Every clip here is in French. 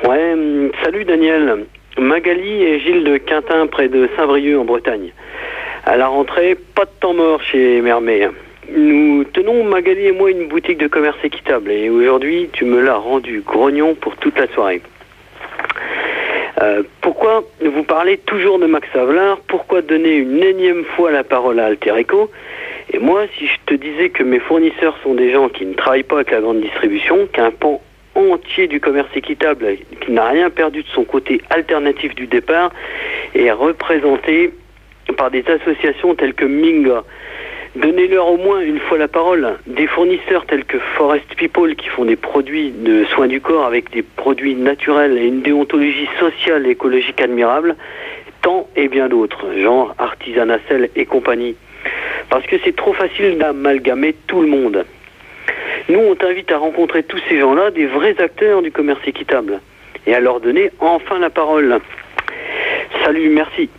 Ouais, salut Daniel. Magali et Gilles de Quintin, près de Saint-Brieuc en Bretagne. À la rentrée, pas de temps mort chez Mermet. Nous tenons, Magali et moi, une boutique de commerce équitable. Et aujourd'hui, tu me l'as rendu grognon pour toute la soirée. Pourquoi vous parlez toujours de Max Havelaar? Pourquoi donner une énième fois la parole à Alter Eco? Et moi, si je te disais que mes fournisseurs sont des gens qui ne travaillent pas avec la grande distribution, qu'un pan entier du commerce équitable, qui n'a rien perdu de son côté alternatif du départ, est représenté par des associations telles que Minga. Donnez-leur au moins une fois la parole. Des fournisseurs tels que Forest People qui font des produits de soins du corps avec des produits naturels et une déontologie sociale et écologique admirable, tant et bien d'autres, genre Artisanat Sel et compagnie. Parce que c'est trop facile d'amalgamer tout le monde. Nous, on t'invite à rencontrer tous ces gens-là, des vrais acteurs du commerce équitable, et à leur donner enfin la parole. Salut, merci.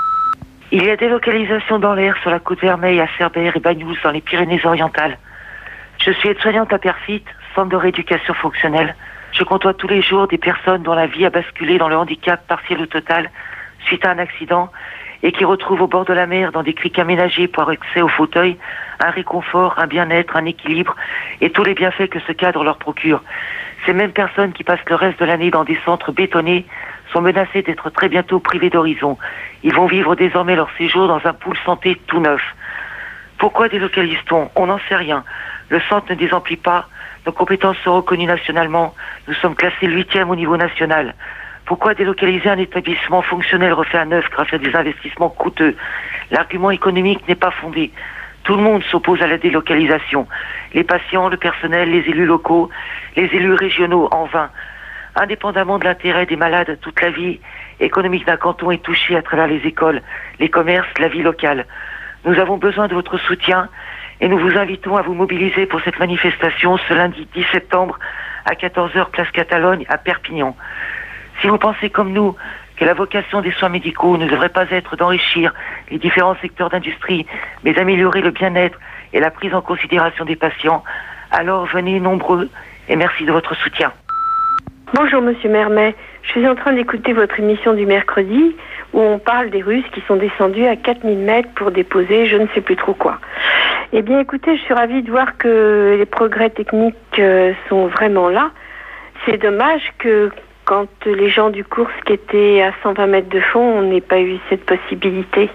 Il y a des localisations dans l'air sur la côte Vermeille, à Cerbère et Bagnols, dans les Pyrénées-Orientales. Je suis aide-soignante à Perfit, centre de rééducation fonctionnelle. Je côtoie tous les jours des personnes dont la vie a basculé dans le handicap partiel ou total suite à un accident et qui retrouvent au bord de la mer, dans des criques aménagées pour accès au fauteuil, un réconfort, un bien-être, un équilibre et tous les bienfaits que ce cadre leur procure. Ces mêmes personnes qui passent le reste de l'année dans des centres bétonnés sont menacées d'être très bientôt privées d'horizon. Ils vont vivre désormais leur séjour dans un pool santé tout neuf. Pourquoi délocalise-t-on? On n'en sait rien. Le centre ne désemplit pas. Nos compétences sont reconnues nationalement. Nous sommes classés 8e au niveau national. Pourquoi délocaliser un établissement fonctionnel refait à neuf grâce à des investissements coûteux? L'argument économique n'est pas fondé. Tout le monde s'oppose à la délocalisation. Les patients, le personnel, les élus locaux, les élus régionaux, en vain. Indépendamment de l'intérêt des malades, toute la vie économique d'un canton est touchée à travers les écoles, les commerces, la vie locale. Nous avons besoin de votre soutien et nous vous invitons à vous mobiliser pour cette manifestation ce lundi 10 septembre à 14h place Catalogne à Perpignan. Si vous pensez comme nous que la vocation des soins médicaux ne devrait pas être d'enrichir les différents secteurs d'industrie, mais d'améliorer le bien-être et la prise en considération des patients, alors venez nombreux et merci de votre soutien. Bonjour Monsieur Mermet, je suis en train d'écouter votre émission du mercredi où on parle des Russes qui sont descendus à 4000 mètres pour déposer je ne sais plus trop quoi. Eh bien écoutez, je suis ravie de voir que les progrès techniques sont vraiment là. C'est dommage que quand les gens du Koursk étaient à 120 mètres de fond, on n'ait pas eu cette possibilité.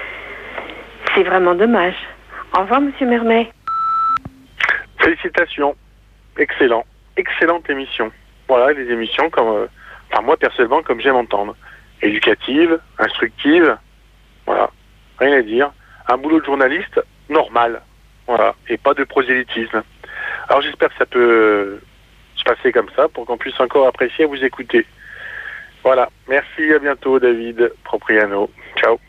C'est vraiment dommage. Au revoir Monsieur Mermet. Félicitations. Excellent. Excellente émission. Voilà, des émissions comme, moi personnellement, comme j'aime entendre. Éducative, instructive, voilà, rien à dire. Un boulot de journaliste normal, voilà, et pas de prosélytisme. Alors j'espère que ça peut se passer comme ça pour qu'on puisse encore apprécier et vous écouter. Voilà, merci, à bientôt David Propriano. Ciao.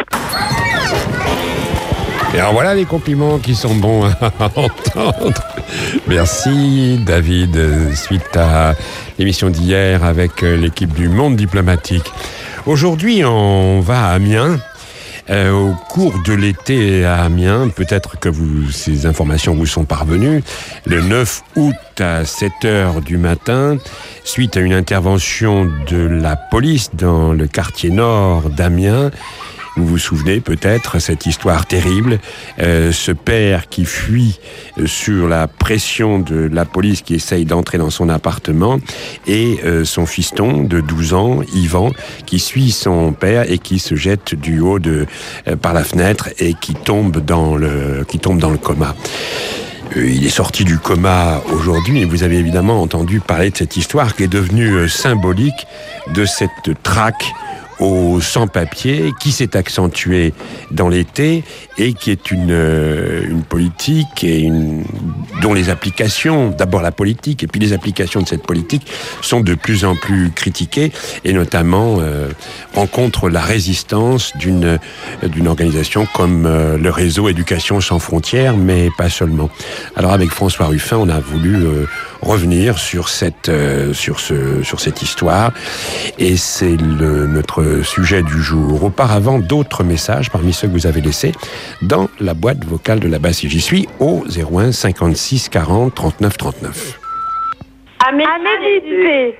Et alors voilà les compliments qui sont bons à entendre. Merci David, suite à l'émission d'hier avec l'équipe du Monde diplomatique. Aujourd'hui, on va à Amiens. Au cours de l'été à Amiens, peut-être que ces informations vous sont parvenues, le 9 août à 7h du matin, suite à une intervention de la police dans le quartier nord d'Amiens. Vous vous souvenez peut-être cette histoire terrible, ce père qui fuit sur la pression de la police qui essaye d'entrer dans son appartement et son fiston de 12 ans, Yvan, qui suit son père et qui se jette du haut par la fenêtre et qui tombe dans le coma. Il est sorti du coma aujourd'hui et vous avez évidemment entendu parler de cette histoire qui est devenue symbolique de cette traque aux sans-papiers qui s'est accentuée dans l'été et qui est une politique dont les applications, d'abord la politique et puis les applications de cette politique sont de plus en plus critiquées et notamment rencontrent la résistance d'une organisation comme le réseau Éducation sans frontières, mais pas seulement. Alors avec François Ruffin, on a voulu revenir sur cette histoire et c'est notre sujet du jour. Auparavant, d'autres messages parmi ceux que vous avez laissés dans la boîte vocale de la basse. J'y suis au 01 56 40 39 39. À méditer.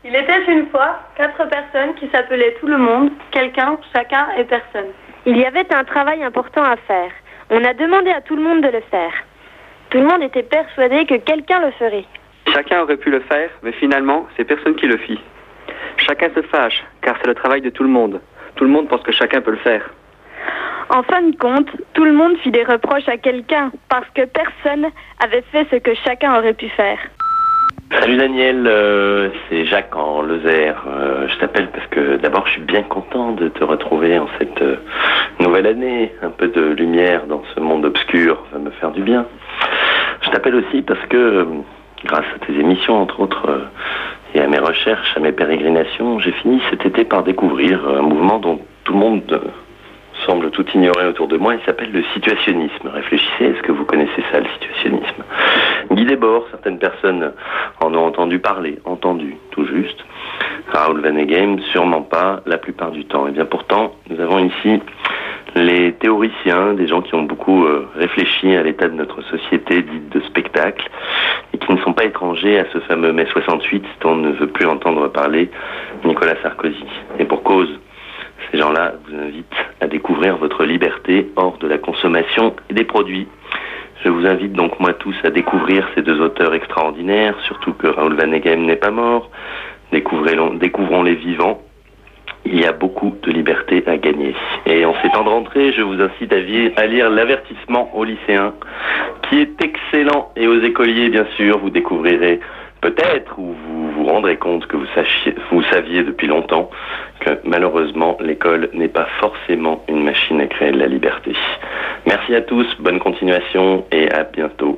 Il était une fois 4 personnes qui s'appelaient tout le monde, quelqu'un, chacun et personne. Il y avait un travail important à faire. On a demandé à tout le monde de le faire. Tout le monde était persuadé que quelqu'un le ferait. Chacun aurait pu le faire, mais finalement, c'est personne qui le fit. Chacun se fâche, car c'est le travail de tout le monde. Tout le monde pense que chacun peut le faire. En fin de compte, tout le monde fit des reproches à quelqu'un, parce que personne avait fait ce que chacun aurait pu faire. Salut Daniel, c'est Jacques en Lozère. Je t'appelle parce que d'abord je suis bien content de te retrouver en cette nouvelle année. Un peu de lumière dans ce monde obscur va me faire du bien. Je t'appelle aussi parce que grâce à tes émissions entre autres et à mes recherches, à mes pérégrinations, j'ai fini cet été par découvrir un mouvement dont tout le monde semble tout ignorer autour de moi. Il s'appelle le situationnisme. Réfléchissez, est-ce que vous connaissez ça, le situationnisme? Guy Debord, certaines personnes en ont entendu parler, entendu, tout juste. Raoul Vaneigem, sûrement pas, la plupart du temps. Et bien pourtant, nous avons ici les théoriciens, des gens qui ont beaucoup réfléchi à l'état de notre société dite de spectacle, et qui ne sont pas étrangers à ce fameux mai 68 dont ne veut plus entendre parler Nicolas Sarkozy. Et pour cause, ces gens-là vous invitent à découvrir votre liberté hors de la consommation et des produits. Je vous invite donc moi tous à découvrir ces deux auteurs extraordinaires, surtout que Raoul Vaneigem n'est pas mort. Découvrons-les vivants. Il y a beaucoup de liberté à gagner. Et en ces temps de rentrée, je vous incite à lire l'avertissement aux lycéens, qui est excellent, et aux écoliers, bien sûr. Vous découvrirez peut-être, ou vous vous rendrez compte que vous saviez depuis longtemps que malheureusement l'école n'est pas forcément une machine à créer de la liberté. Merci à tous, bonne continuation et à bientôt.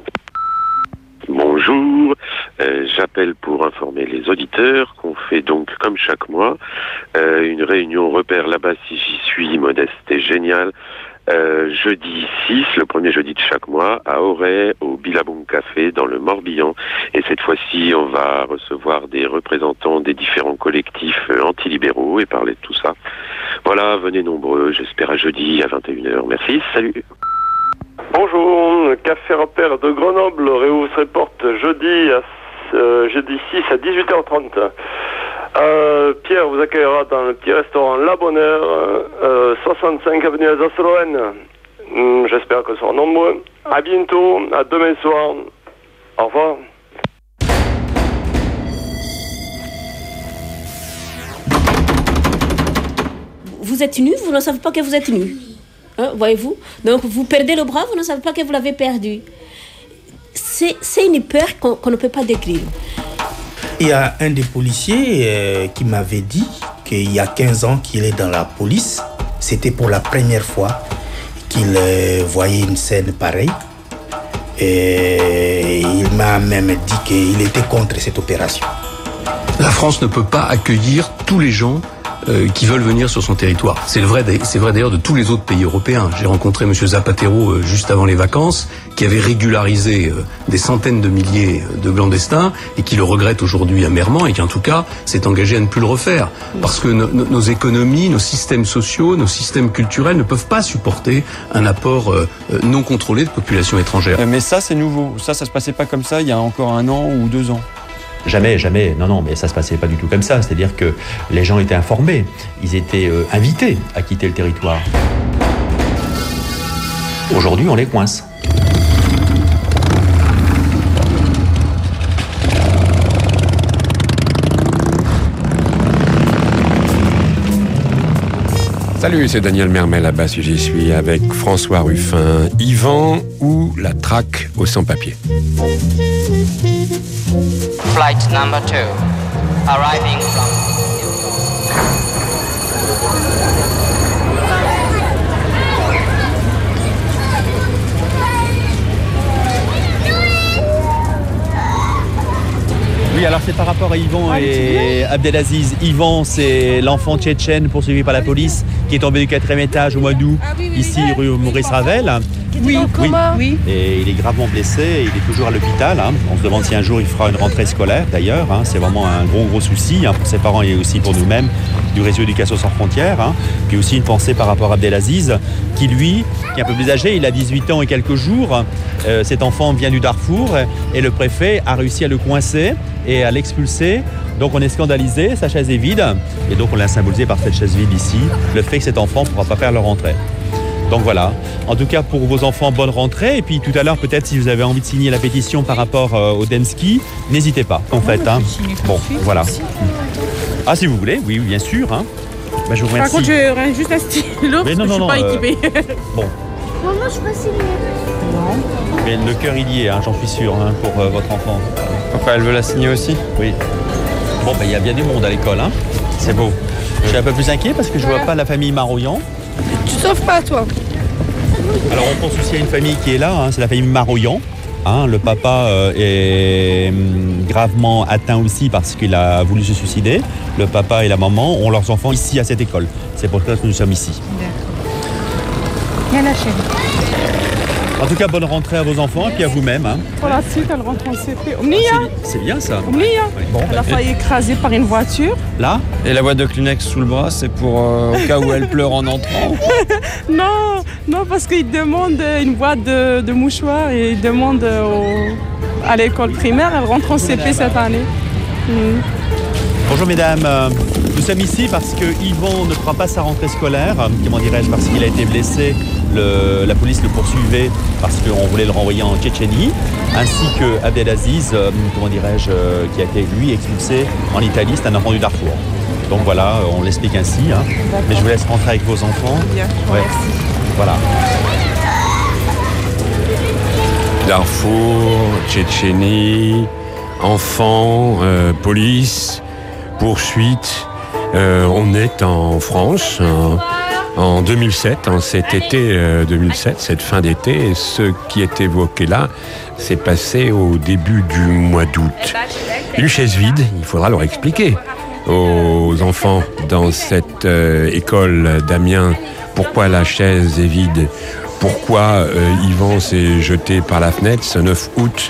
Bonjour, j'appelle pour informer les auditeurs qu'on fait donc comme chaque mois une réunion repère là-bas si j'y suis, modeste et génial, jeudi 6, le premier jeudi de chaque mois, à Auray, au Billabong Café, dans le Morbihan. Et cette fois-ci, on va recevoir des représentants des différents collectifs antilibéraux et parler de tout ça. Voilà, venez nombreux, j'espère à jeudi à 21h. Merci, salut. Bonjour, Café Repère de Grenoble réouvre ses portes jeudi 6 à 18h30. Pierre vous accueillera dans le petit restaurant La Bonheur, 65 avenue Alsace-Lorraine. J'espère que ce sera nombreux. À bientôt, à demain soir. Au revoir. Vous êtes nu, vous ne savez pas que vous êtes nu. Hein, voyez-vous? Donc vous perdez le bras, vous ne savez pas que vous l'avez perdu. C'est une peur qu'on ne peut pas décrire. Il y a un des policiers qui m'avait dit qu'il y a 15 ans qu'il est dans la police. C'était pour la première fois qu'il voyait une scène pareille. Et il m'a même dit qu'il était contre cette opération. La France ne peut pas accueillir tous les gens qui veulent venir sur son territoire. C'est vrai d'ailleurs de tous les autres pays européens. J'ai rencontré M. Zapatero juste avant les vacances, qui avait régularisé des centaines de milliers de clandestins et qui le regrette aujourd'hui amèrement et qui en tout cas s'est engagé à ne plus le refaire. Parce que nos économies, nos systèmes sociaux, nos systèmes culturels ne peuvent pas supporter un apport non contrôlé de population étrangère. Mais ça c'est nouveau. Ça se passait pas comme ça il y a encore 1 an ou 2 ans. Jamais, non, mais ça se passait pas du tout comme ça. C'est-à-dire que les gens étaient informés, ils étaient invités à quitter le territoire. Aujourd'hui, on les coince. Salut, c'est Daniel Mermet, là-bas si j'y suis, avec François Ruffin, Yvan ou la traque aux sans-papiers. Flight number 2, arriving from... Oui, alors c'est par rapport à Yvan et Abdelaziz. Yvan, c'est l'enfant tchétchène poursuivi par la police qui est tombé du 4e étage au mois d'août, ici rue Maurice Ravel. Oui. Et il est gravement blessé, et il est toujours à l'hôpital. On se demande si un jour il fera une rentrée scolaire d'ailleurs. C'est vraiment un gros souci pour ses parents et aussi pour nous-mêmes du réseau Éducation sans frontières. Puis aussi une pensée par rapport à Abdelaziz, qui lui, qui est un peu plus âgé, il a 18 ans et quelques jours. Cet enfant vient du Darfour et le préfet a réussi à le coincer et à l'expulser. Donc on est scandalisé, sa chaise est vide. Et donc on l'a symbolisé par cette chaise vide ici, le fait que cet enfant ne pourra pas faire leur rentrée. Donc voilà, en tout cas pour vos enfants, bonne rentrée. Et puis tout à l'heure, peut-être si vous avez envie de signer la pétition par rapport au Demski, n'hésitez pas, en fait. Bon, voilà. Ah, si vous voulez, oui, bien sûr. Je vous remercie. Par contre, j'aurais juste un stylo parce que je ne suis pas équipée. Bon. Maman, je peux signer. Non. Mais le cœur, il y est, j'en suis sûr, pour votre enfant. Pourquoi elle veut la signer aussi? Oui. Bon, il y a bien du monde à l'école. C'est beau. Je suis un peu plus inquiet parce que je ne vois pas la famille Maroyan. Tu sauves pas, toi? Alors on pense aussi à une famille qui est là, c'est la famille Maroyan. Le papa est gravement atteint aussi parce qu'il a voulu se suicider. Le papa et la maman ont leurs enfants ici à cette école. C'est pour ça que nous sommes ici. D'accord. Viens la chérie. En tout cas, bonne rentrée à vos enfants et puis à vous-même. Pour la suite, elle rentre en CP. C'est bien ça. Omnia. Elle a failli écraser par une voiture. Là? Et la boîte de Kleenex sous le bras, c'est pour au cas où elle pleure en entrant? Non, parce qu'il demande une boîte de mouchoirs et il demande à l'école primaire. Elle rentre en CP cette année. Bonjour mesdames, nous sommes ici parce que Yvon ne fera pas sa rentrée scolaire, parce qu'il a été blessé. La police le poursuivait parce qu'on voulait le renvoyer en Tchétchénie, ainsi que Abdelaziz, qui a été lui expulsé en Italie, c'est un enfant du Darfour. Donc voilà, on l'explique ainsi. Mais je vous laisse rentrer avec vos enfants. Bien, merci. Voilà. Darfour, Tchétchénie, enfants, police, poursuite. On est en France. En 2007, cet été 2007, cette fin d'été, et ce qui est évoqué là, s'est passé au début du mois d'août. Une chaise vide, il faudra leur expliquer aux enfants dans cette école d'Amiens pourquoi la chaise est vide, pourquoi Yvan s'est jeté par la fenêtre ce 9 août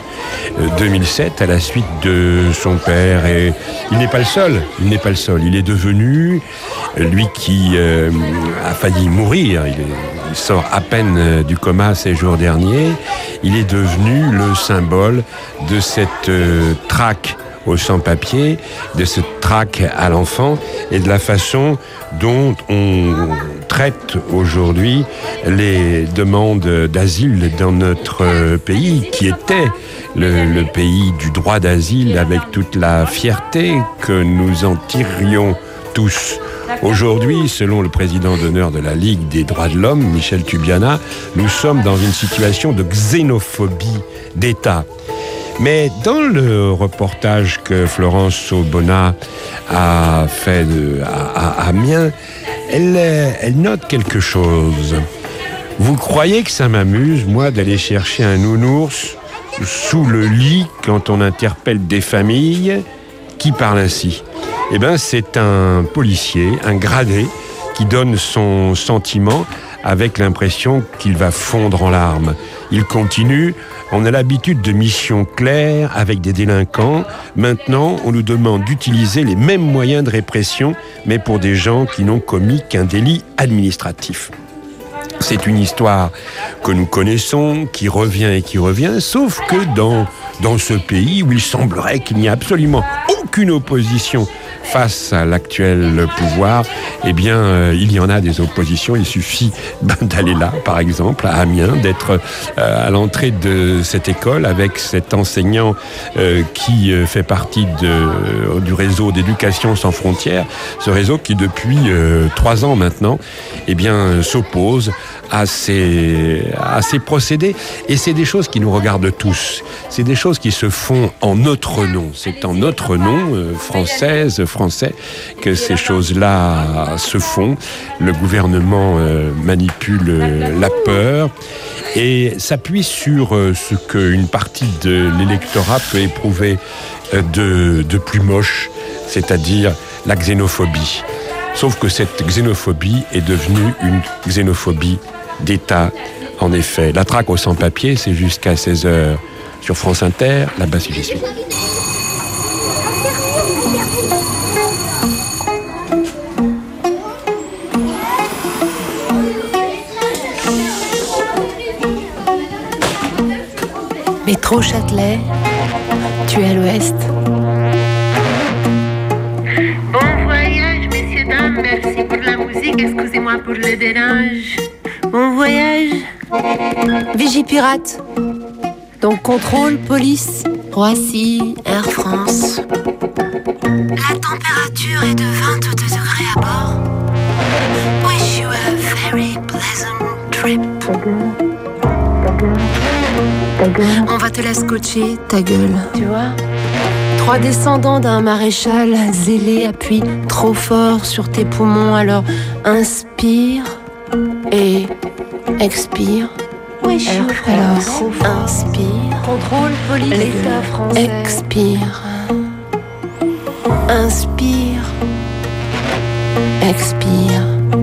2007 à la suite de son père. Et il n'est pas le seul, il est devenu, lui qui a failli mourir, il sort à peine du coma ces jours derniers, il est devenu le symbole de cette traque aux sans-papiers, de ce traque à l'enfant et de la façon dont on traite aujourd'hui les demandes d'asile dans notre pays, qui était le pays du droit d'asile, avec toute la fierté que nous en tirions tous. Aujourd'hui, selon le président d'honneur de la Ligue des droits de l'homme, Michel Tubiana, nous sommes dans une situation de xénophobie d'État. Mais dans le reportage que Florence Aubonna a fait à Amiens, elle note quelque chose. Vous croyez que ça m'amuse, moi, d'aller chercher un nounours sous le lit quand on interpelle des familles qui parlent ainsi? Eh bien, c'est un policier, un gradé, qui donne son sentiment avec l'impression qu'il va fondre en larmes. Il continue: on a l'habitude de missions claires avec des délinquants. Maintenant, on nous demande d'utiliser les mêmes moyens de répression, mais pour des gens qui n'ont commis qu'un délit administratif. C'est une histoire que nous connaissons, qui revient, sauf que dans ce pays où il semblerait qu'il n'y a absolument aucune opposition face à l'actuel pouvoir, eh bien, il y en a des oppositions. Il suffit d'aller là, par exemple, à Amiens, d'être à l'entrée de cette école avec cet enseignant qui fait partie du réseau d'éducation sans frontières, ce réseau qui, depuis 3 ans maintenant, eh bien, s'oppose à ces procédés. Et c'est des choses qui nous regardent tous. C'est des choses qui se font en notre nom. C'est en notre nom, français, que ces choses-là se font. Le gouvernement manipule la peur et s'appuie sur ce qu'une partie de l'électorat peut éprouver de plus moche, c'est-à-dire la xénophobie. Sauf que cette xénophobie est devenue une xénophobie d'État. En effet, la traque aux sans-papiers, c'est jusqu'à 16h sur France Inter, là-bas si j'y suis. Métro Châtelet, tu es à l'ouest. Bon voyage, messieurs, dames, merci pour la musique, excusez-moi pour le dérange. Bon voyage. Vigipirate. Donc contrôle, police, Roissy, Air France. La température est de 22 degrés à bord. Wish you a very pleasant trip. On va te la scotcher, ta gueule. Tu vois ? 3 descendants d'un maréchal zélé appuient trop fort sur tes poumons. Alors inspire et expire. Alors inspire. Contrôle police. L'État français. Expire. Inspire. Expire.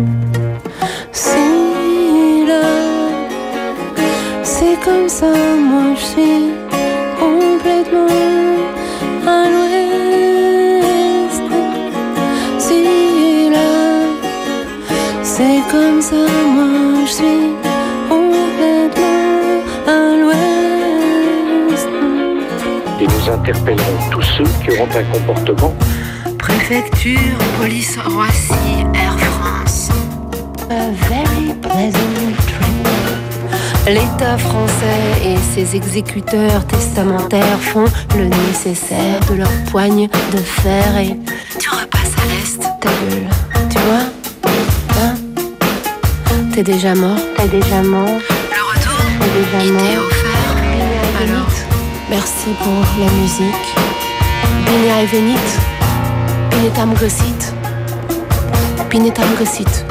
Si là, c'est comme ça, moi je suis complètement à l'ouest. Si là, c'est comme ça, moi je suis complètement à l'ouest. Et nous interpellerons tous ceux qui auront un comportement. Préfecture, police, Roissy, Air France. A very pleasant trip. L'État français et ses exécuteurs testamentaires font le nécessaire de leur poigne de fer et tu repasses à l'est, ta gueule. Tu vois ? Hein ? T'es déjà mort ? T'es déjà mort. Le retour il t'est offert. Alors, merci pour la musique. Bine ai venit. Bine te-am găsit. Bine te-am găsit.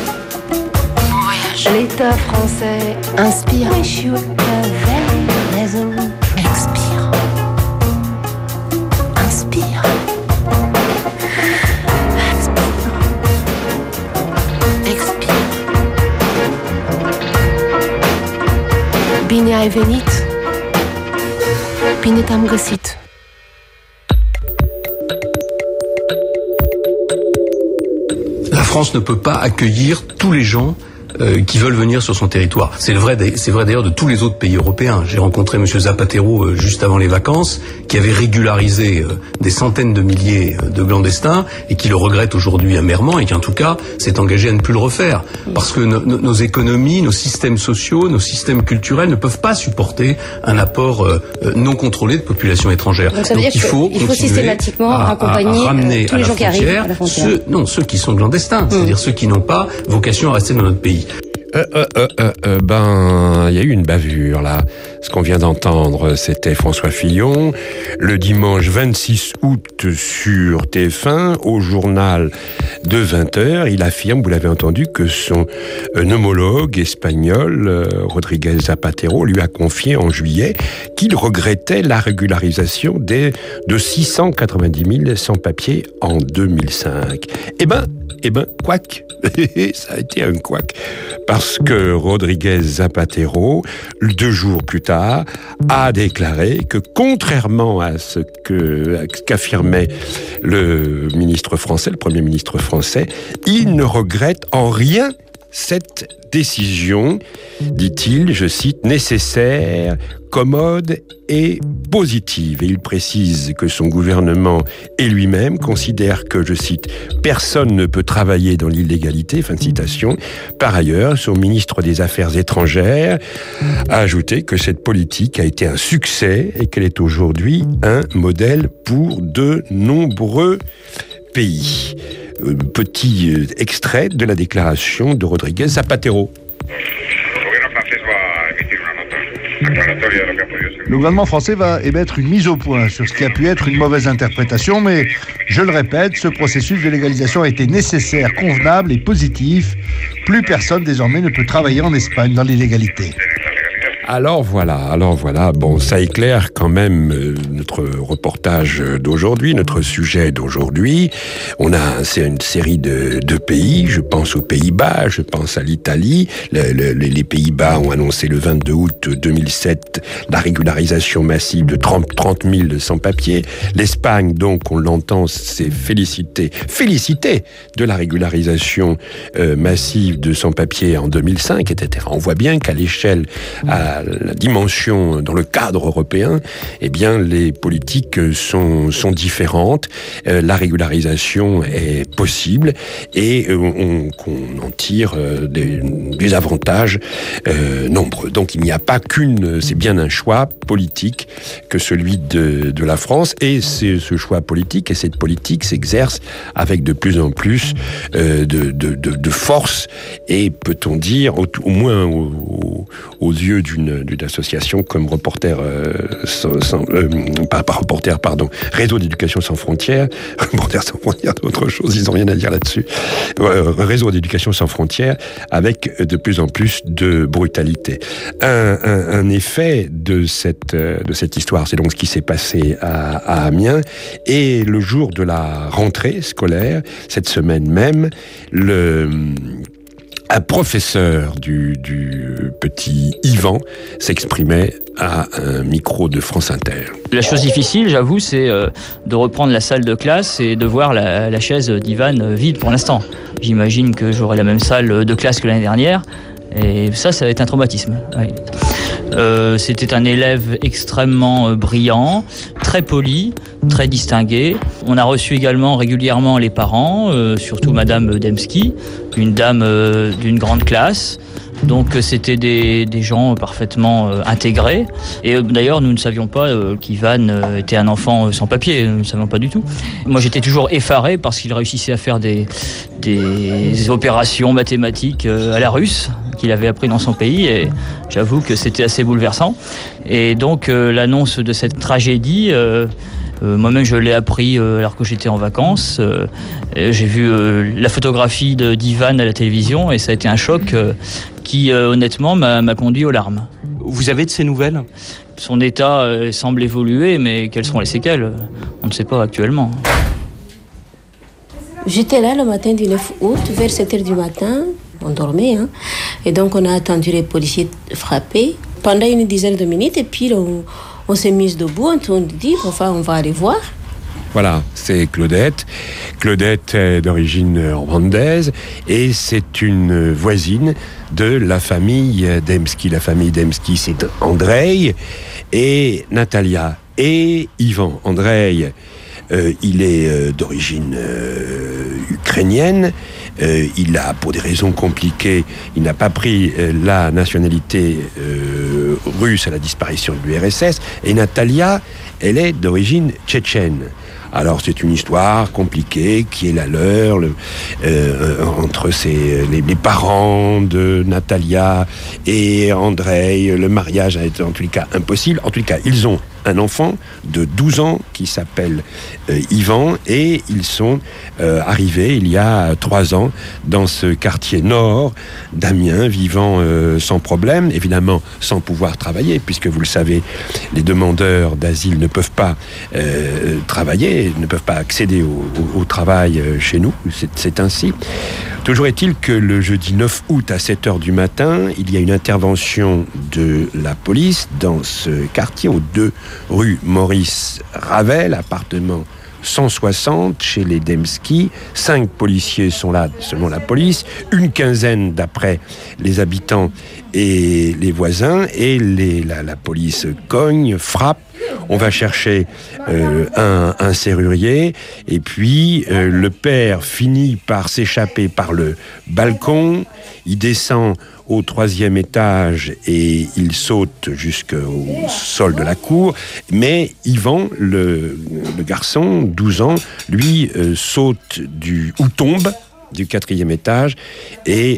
L'État français inspire. Wish you a very pleasant. Expire. Inspire. Expire. Bine ai venit. Bine te-am găsit. La France ne peut pas accueillir tous les gens qui veulent venir sur son territoire. C'est vrai d'ailleurs de tous les autres pays européens. J'ai rencontré M. Zapatero juste avant les vacances, qui avait régularisé des centaines de milliers de clandestins et qui le regrette aujourd'hui amèrement et qui en tout cas s'est engagé à ne plus le refaire. Parce que nos économies, nos systèmes sociaux, nos systèmes culturels ne peuvent pas supporter un apport non contrôlé de populations étrangères. Donc ça veut dire qu'il faut systématiquement accompagner tous les gens qui arrivent à la frontière. Ceux qui sont clandestins, c'est-à-dire ceux qui n'ont pas vocation à rester dans notre pays. Il y a eu une bavure là. Ce qu'on vient d'entendre, c'était François Fillon, le dimanche 26 août sur TF1, au journal de 20h. Il affirme, vous l'avez entendu, que son homologue espagnol, Rodríguez Zapatero, lui a confié en juillet qu'il regrettait la régularisation de 690 000 sans-papiers en 2005. Eh ben, couac. Ça a été un couac. Parce que Rodríguez Zapatero, 2 jours plus tard, a déclaré que, contrairement à ce qu'affirmait le ministre français, le Premier ministre français, il ne regrette en rien cette décision, dit-il, je cite, nécessaire, commode et positive. Et il précise que son gouvernement et lui-même considèrent que, je cite, personne ne peut travailler dans l'illégalité, fin de citation. Par ailleurs, son ministre des Affaires étrangères a ajouté que cette politique a été un succès et qu'elle est aujourd'hui un modèle pour de nombreux pays. Petit extrait de la déclaration de Rodríguez Zapatero. Le gouvernement français va émettre une mise au point sur ce qui a pu être une mauvaise interprétation, mais je le répète, ce processus de légalisation a été nécessaire, convenable et positif. Plus personne désormais ne peut travailler en Espagne dans l'illégalité. Alors voilà. Bon, ça éclaire quand même notre reportage d'aujourd'hui, notre sujet d'aujourd'hui. C'est une série de pays. Je pense aux Pays-Bas, je pense à l'Italie. Les Pays-Bas ont annoncé le 22 août 2007 la régularisation massive de 30 000 sans-papiers. L'Espagne, donc, on l'entend, s'est félicité de la régularisation massive de sans-papiers en 2005, etc. On voit bien qu'à l'échelle, à la dimension, dans le cadre européen, eh bien, les politiques sont différentes. La régularisation est possible et qu'on en tire des avantages nombreux. Donc, il n'y a pas c'est bien un choix politique que celui de la France, et ce choix politique et cette politique s'exerce avec de plus en plus de force, et peut-on dire, au moins aux yeux d'une association comme Réseau d'éducation sans frontières, Reporters sans frontières, d'autres choses, ils n'ont rien à dire là-dessus, Réseau d'éducation sans frontières, avec de plus en plus de brutalité. Un effet de cette histoire, c'est donc ce qui s'est passé à Amiens, et le jour de la rentrée scolaire, cette semaine même, un professeur du petit Yvan s'exprimait à un micro de France Inter. La chose difficile, j'avoue, c'est de reprendre la salle de classe et de voir la chaise d'Ivan vide pour l'instant. J'imagine que j'aurai la même salle de classe que l'année dernière, et ça va être un traumatisme. Oui. C'était un élève extrêmement brillant, très poli, très distingué. On a reçu également régulièrement les parents, surtout Madame Demski, une dame d'une grande classe. Donc c'était des gens parfaitement intégrés. Et d'ailleurs, nous ne savions pas qu'Ivan était un enfant sans papier. Nous ne savions pas du tout. Moi, j'étais toujours effaré parce qu'il réussissait à faire des opérations mathématiques à la russe qu'il avait appris dans son pays. Et j'avoue que c'était assez bouleversant. Et donc, l'annonce de cette tragédie... moi-même, je l'ai appris alors que j'étais en vacances. J'ai vu la photographie d'Ivan à la télévision et ça a été un choc qui, honnêtement, m'a conduit aux larmes. Vous avez de ces nouvelles ? Son état semble évoluer, mais quelles sont les séquelles ? On ne sait pas actuellement. J'étais là le matin du 9 août, vers 7h du matin. On dormait, hein. Et donc, on a attendu les policiers frapper pendant une dizaine de minutes et puis on s'est mis debout, on dit, enfin, on va aller voir. Voilà, c'est Claudette. Claudette est d'origine rwandaise et c'est une voisine de la famille Demski. La famille Demski, c'est Andrei et Natalia et Yvan. Andrei, il est d'origine ukrainienne. Il a, pour des raisons compliquées, il n'a pas pris la nationalité russe à la disparition de l'URSS. Et Natalia, elle est d'origine tchétchène. Alors c'est une histoire compliquée qui est la leur entre les parents de Natalia et Andrei. Le mariage a été en tous les cas impossible. En tous les cas, ils ont un enfant de 12 ans qui s'appelle Yvan et ils sont arrivés il y a 3 ans dans ce quartier nord d'Amiens, vivant sans problème, évidemment sans pouvoir travailler, puisque vous le savez, les demandeurs d'asile ne peuvent pas travailler, ne peuvent pas accéder au travail chez nous, c'est ainsi. Toujours est-il que le jeudi 9 août à 7h du matin, il y a une intervention de la police dans ce quartier, aux 2 rue Maurice Ravel, appartement 160 chez les Demski. 5 policiers sont là selon la police, une quinzaine d'après les habitants et les voisins, et la police cogne, frappe. On va chercher un serrurier et puis le père finit par s'échapper par le balcon. Il descend au 3e étage et il saute jusqu'au sol de la cour. Mais Yvan, le garçon, 12 ans, lui saute ou tombe du 4e étage et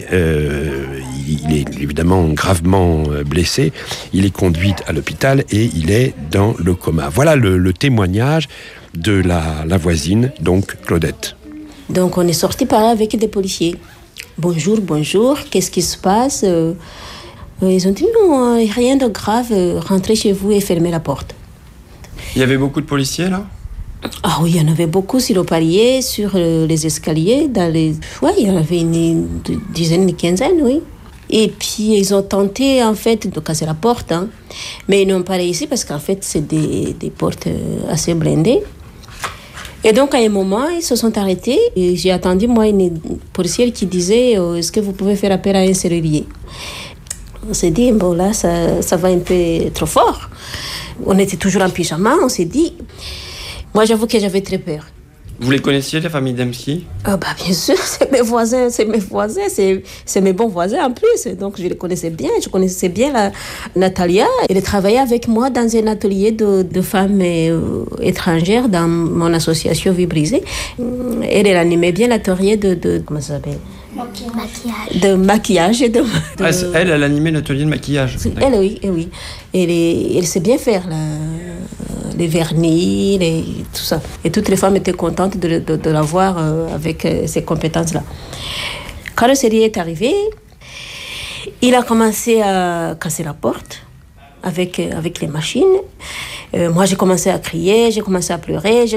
il est évidemment gravement blessé. Il est conduit à l'hôpital et il est dans le coma. Voilà le témoignage de la voisine, donc Claudette. Donc on est sorti par là avec des policiers. Bonjour, qu'est-ce qui se passe ? Ils ont dit non, rien de grave, rentrez chez vous et fermez la porte. Il y avait beaucoup de policiers là ? Ah oui, il y en avait beaucoup sur le palier, sur les escaliers, Oui, il y en avait une dizaine, une quinzaine, oui. Et puis, ils ont tenté, en fait, de casser la porte, hein. Mais ils n'ont pas réussi parce qu'en fait, c'est des portes assez blindées. Et donc, à un moment, ils se sont arrêtés. Et j'ai attendu, moi, une policière qui disait « Est-ce que vous pouvez faire appel à un serrurier ?» On s'est dit, bon, là, ça va un peu trop fort. On était toujours en pyjama, on s'est dit... Moi, j'avoue que j'avais très peur. Vous les connaissiez, la famille Dembski ? Bien sûr, c'est mes voisins, c'est mes bons voisins en plus. Donc, je les connaissais bien. Je connaissais bien Natalia. Elle travaillait avec moi dans un atelier de femmes étrangères dans mon association Vie Brisée. Elle animait bien l'atelier de comment ça s'appelle ? Maquillage. De maquillage. Elle animait l'atelier de maquillage. Oui. Elle sait bien faire les vernis, tout ça. Et toutes les femmes étaient contentes de la voir avec ces compétences-là. Quand le serrurier est arrivé, il a commencé à casser la porte avec les machines. Moi, j'ai commencé à crier, j'ai commencé à pleurer,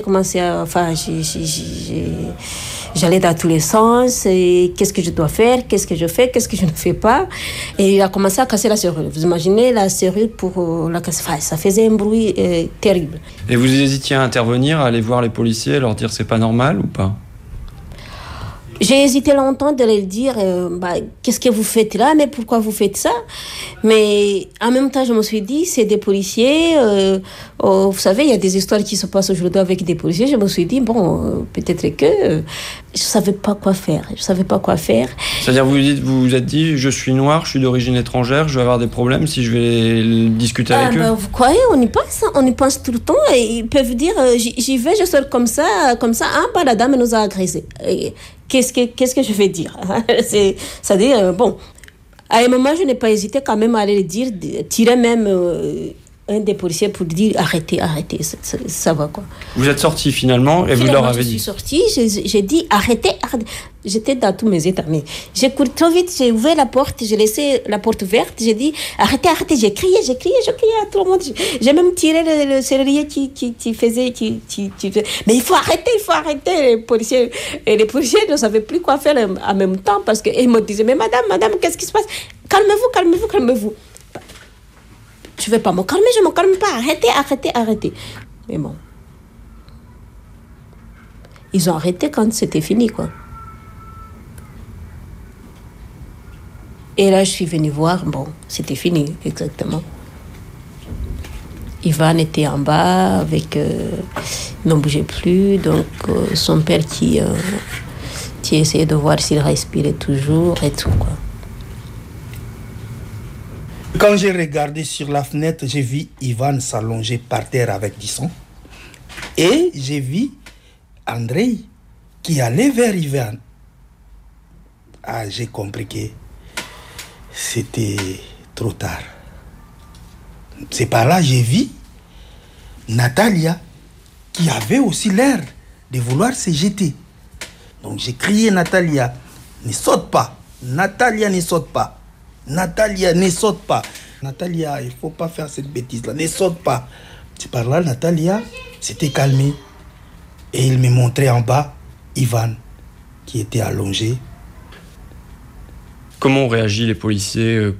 j'allais dans tous les sens. Et qu'est-ce que je dois faire? Qu'est-ce que je fais? Qu'est-ce que je ne fais pas? Et il a commencé à casser la serrure. Vous imaginez la serrure pour la casser? Ça faisait un bruit terrible. Et vous hésitiez à intervenir, à aller voir les policiers, à leur dire c'est pas normal ou pas? J'ai hésité longtemps de leur dire qu'est-ce que vous faites là, mais pourquoi vous faites ça? Mais en même temps, je me suis dit, c'est des policiers. Vous savez, il y a des histoires qui se passent aujourd'hui avec des policiers. Je me suis dit, peut-être que je savais pas quoi faire. C'est-à-dire, vous vous êtes dit, je suis noir, je suis d'origine étrangère, je vais avoir des problèmes si je vais discuter avec eux. Vous croyez, on y pense tout le temps. Et ils peuvent dire, j'y vais, je sors comme ça. La dame nous a agressés. Qu'est-ce que je vais dire? C'est-à-dire, à un moment, je n'ai pas hésité quand même à aller le dire, tirer même un des policiers pour dire arrêtez, ça va quoi. Vous êtes sorti finalement et vous leur avez dit? Je suis sortie, j'ai dit arrêtez. J'étais dans tous mes états, mais j'ai couru trop vite, j'ai ouvert la porte, j'ai laissé la porte ouverte, j'ai dit arrêtez, j'ai crié à tout le monde. J'ai même tiré le serrurier qui faisait, mais il faut arrêter les policiers. Et les policiers ne savaient plus quoi faire en même temps parce qu'ils me disaient mais madame, qu'est-ce qui se passe? Calmez-vous. Je ne vais pas me calmer, je ne me calme pas. Arrêtez. Mais bon. Ils ont arrêté quand c'était fini, quoi. Et là, je suis venue voir, c'était fini, exactement. Ivan était en bas, il ne bougeait plus, donc son père qui essayait de voir s'il respirait toujours et tout, quoi. Quand j'ai regardé sur la fenêtre, j'ai vu Ivan s'allonger par terre avec du sang. Et j'ai vu André qui allait vers Ivan. J'ai compris que c'était trop tard. C'est par là que j'ai vu Natalia qui avait aussi l'air de vouloir se jeter. Donc j'ai crié Natalia, ne saute pas. Natalia, ne saute pas. Natalia, il ne faut pas faire cette bêtise-là, ne saute pas. C'est par là, Natalia s'était calmée. Et il me montrait en bas Ivan, qui était allongé. Comment ont réagi les policiers?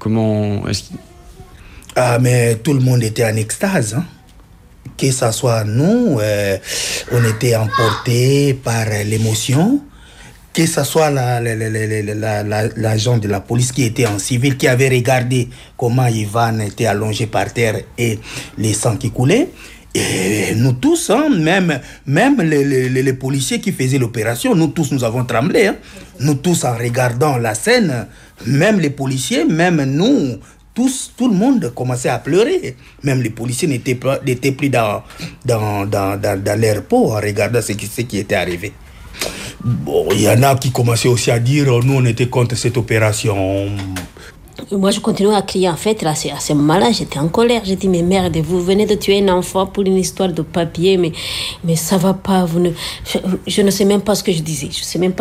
Mais tout le monde était en extase. Que ce soit nous, on était emportés par l'émotion. Que ce soit l'agent de la police qui était en civil, qui avait regardé comment Ivan était allongé par terre et les sangs qui coulaient. Et nous tous, même les policiers qui faisaient l'opération, nous tous, nous avons tremblé. Nous tous, en regardant la scène, même les policiers, même nous, tous, tout le monde commençait à pleurer. Même les policiers n'étaient plus dans leur peau en regardant ce qui était arrivé. Il y en a qui commençaient aussi à dire nous on était contre cette opération. Moi, je continuais à crier. En fait, là, à ce moment-là, j'étais en colère. J'ai dit, mais merde, vous venez de tuer un enfant pour une histoire de papier, mais ça va pas. Je ne sais même pas ce que je disais.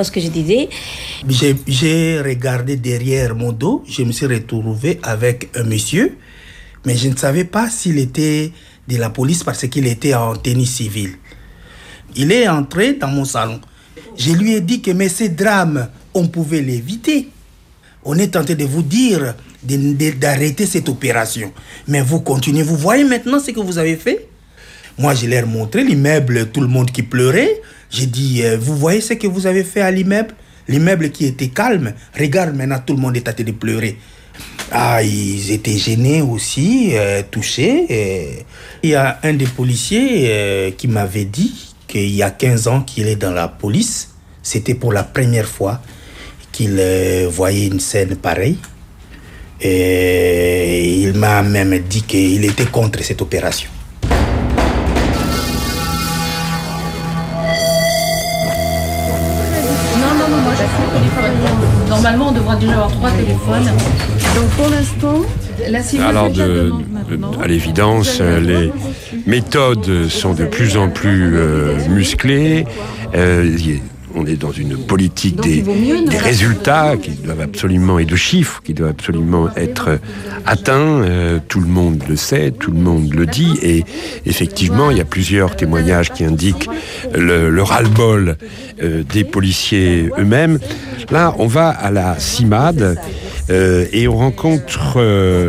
J'ai regardé derrière mon dos. Je me suis retrouvé avec un monsieur, mais je ne savais pas s'il était de la police parce qu'il était en tenue civile. Il est entré dans mon salon. Je lui ai dit que mais ces drames, on pouvait l'éviter. On est tenté de vous dire d'arrêter cette opération. Mais vous continuez. Vous voyez maintenant ce que vous avez fait? Moi, je leur ai montré l'immeuble, tout le monde qui pleurait. J'ai dit, vous voyez ce que vous avez fait à l'immeuble? L'immeuble qui était calme. Regarde, maintenant, tout le monde est en train de pleurer. Ah, ils étaient gênés aussi, touchés. Il y a un des policiers qui m'avait dit qu'il y a 15 ans qu'il est dans la police. C'était pour la première fois qu'il voyait une scène pareille. Et il m'a même dit qu'il était contre cette opération. Non, moi j'ai fait le téléphone. Normalement, on devra déjà avoir 3 téléphones. Donc pour l'instant, la cible. Alors, à l'évidence, les méthodes sont de plus en plus musclées. On est dans une politique des résultats qui doivent absolument, et de chiffres qui doivent absolument être atteints. Tout le monde le sait, tout le monde le dit, et effectivement, il y a plusieurs témoignages qui indiquent le ras-le-bol des policiers eux-mêmes. Là, on va à la CIMAD et on rencontre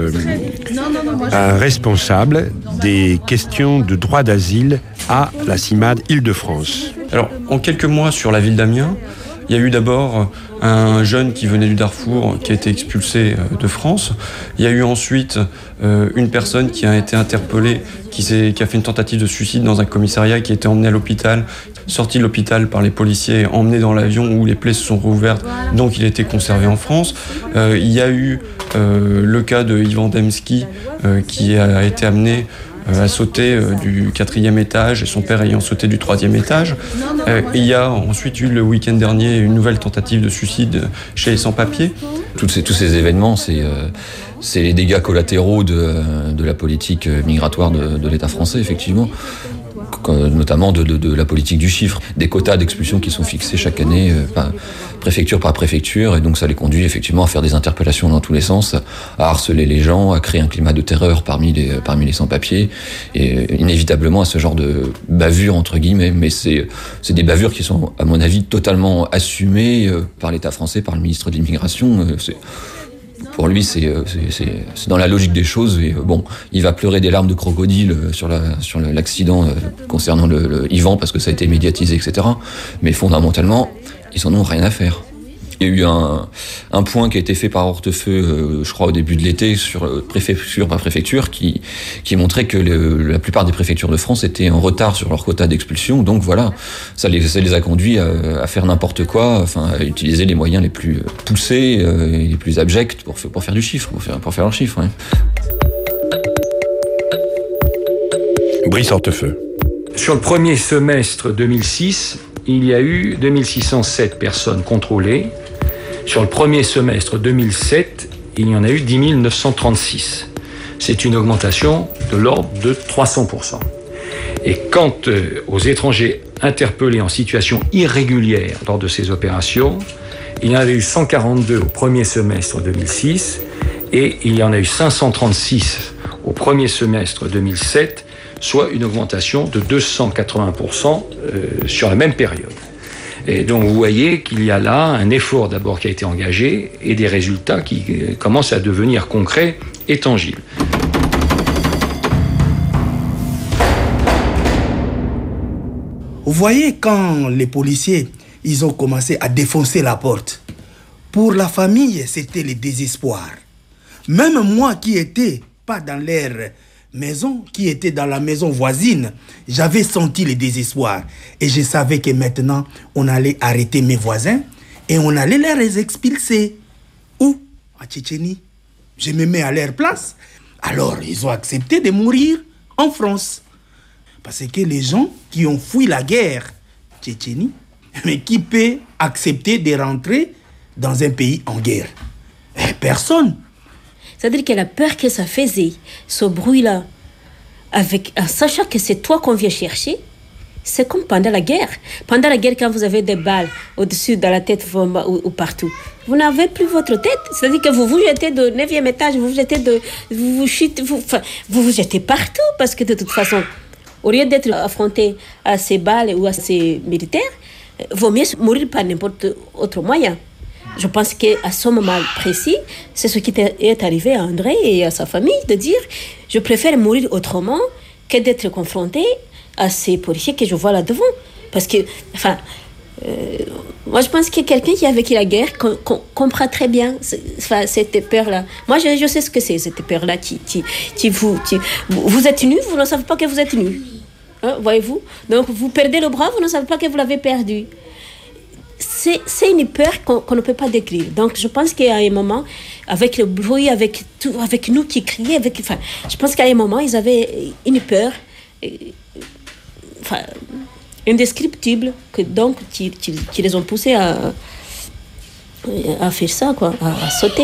un responsable des questions de droit d'asile à la CIMAD Île-de-France. Alors, en quelques mois sur la ville d'Amiens, il y a eu d'abord un jeune qui venait du Darfour qui a été expulsé de France. Il y a eu ensuite une personne qui a été interpellée, qui a fait une tentative de suicide dans un commissariat, qui a été emmenée à l'hôpital, sorti de l'hôpital par les policiers, emmené dans l'avion où les plaies se sont rouvertes, donc il a été conservé en France. Il y a eu le cas de Ivan Demski qui a été amené à sauter du 4e étage et son père ayant sauté du 3e étage. Il y a ensuite eu le week-end dernier une nouvelle tentative de suicide chez les sans-papiers. Tous ces événements, c'est les dégâts collatéraux de la politique migratoire de l'État français, effectivement. Notamment de la politique du chiffre, des quotas d'expulsion qui sont fixés chaque année, préfecture par préfecture, et donc ça les conduit effectivement à faire des interpellations dans tous les sens, à harceler les gens, à créer un climat de terreur parmi les sans-papiers, et inévitablement à ce genre de bavures entre guillemets, mais c'est des bavures qui sont à mon avis totalement assumées par l'État français, par le ministre de l'Immigration. Pour lui, c'est dans la logique des choses. Et bon, il va pleurer des larmes de crocodile sur l'accident concernant le Yvan parce que ça a été médiatisé, etc. Mais fondamentalement, ils en ont rien à faire. Il y a eu un point qui a été fait par Hortefeux, je crois au début de l'été, sur préfecture par préfecture, qui montrait que la plupart des préfectures de France étaient en retard sur leur quota d'expulsion. Donc voilà, ça les a conduits à faire n'importe quoi, enfin à utiliser les moyens les plus poussés et les plus abjects pour faire du chiffre, pour faire leur chiffre. Ouais. Brice Hortefeux. Sur le premier semestre 2006, il y a eu 2607 personnes contrôlées. Sur le premier semestre 2007, il y en a eu 10 936. C'est une augmentation de l'ordre de 300%. Et quant aux étrangers interpellés en situation irrégulière lors de ces opérations, il y en avait eu 142 au premier semestre 2006 et il y en a eu 536 au premier semestre 2007, soit une augmentation de 280% sur la même période. Et donc vous voyez qu'il y a là un effort d'abord qui a été engagé et des résultats qui commencent à devenir concrets et tangibles. Vous voyez quand les policiers ils ont commencé à défoncer la porte, pour la famille c'était le désespoir. Même moi qui étais pas dans leur maison, qui était dans la maison voisine, j'avais senti le désespoir. Et je savais que maintenant, on allait arrêter mes voisins et on allait les expulser. Où? À Tchétchénie. Je me mets à leur place. Alors, ils ont accepté de mourir en France. Parce que les gens qui ont fui la guerre, Tchétchénie, mais qui peut accepter de rentrer dans un pays en guerre? Personne. C'est-à-dire qu'elle a peur que ça faisait ce bruit-là, en sachant que c'est toi qu'on vient chercher. C'est comme pendant la guerre. Pendant la guerre, quand vous avez des balles au-dessus de la tête ou partout, vous n'avez plus votre tête. C'est-à-dire que vous vous jetez de 9e étage, vous vous jetez partout, parce que de toute façon, au lieu d'être affronté à ces balles ou à ces militaires, vaut mieux mourir par n'importe autre moyen. Je pense qu'à ce moment précis, c'est ce qui est arrivé à André et à sa famille, de dire « Je préfère mourir autrement que d'être confronté à ces policiers que je vois là devant. » Parce que, moi je pense que quelqu'un qui a vécu la guerre comprend très bien cette peur-là. Moi je sais ce que c'est, cette peur-là vous êtes nu, vous ne savez pas que vous êtes nu. Hein, voyez-vous? Donc vous perdez le bras, vous ne savez pas que vous l'avez perdu. C'est une peur qu'on ne peut pas décrire. Donc je pense qu'à un moment, avec le bruit, avec tout, avec nous qui criaient, je pense qu'à un moment, ils avaient une peur indescriptible, qui les ont poussés à faire ça, à sauter.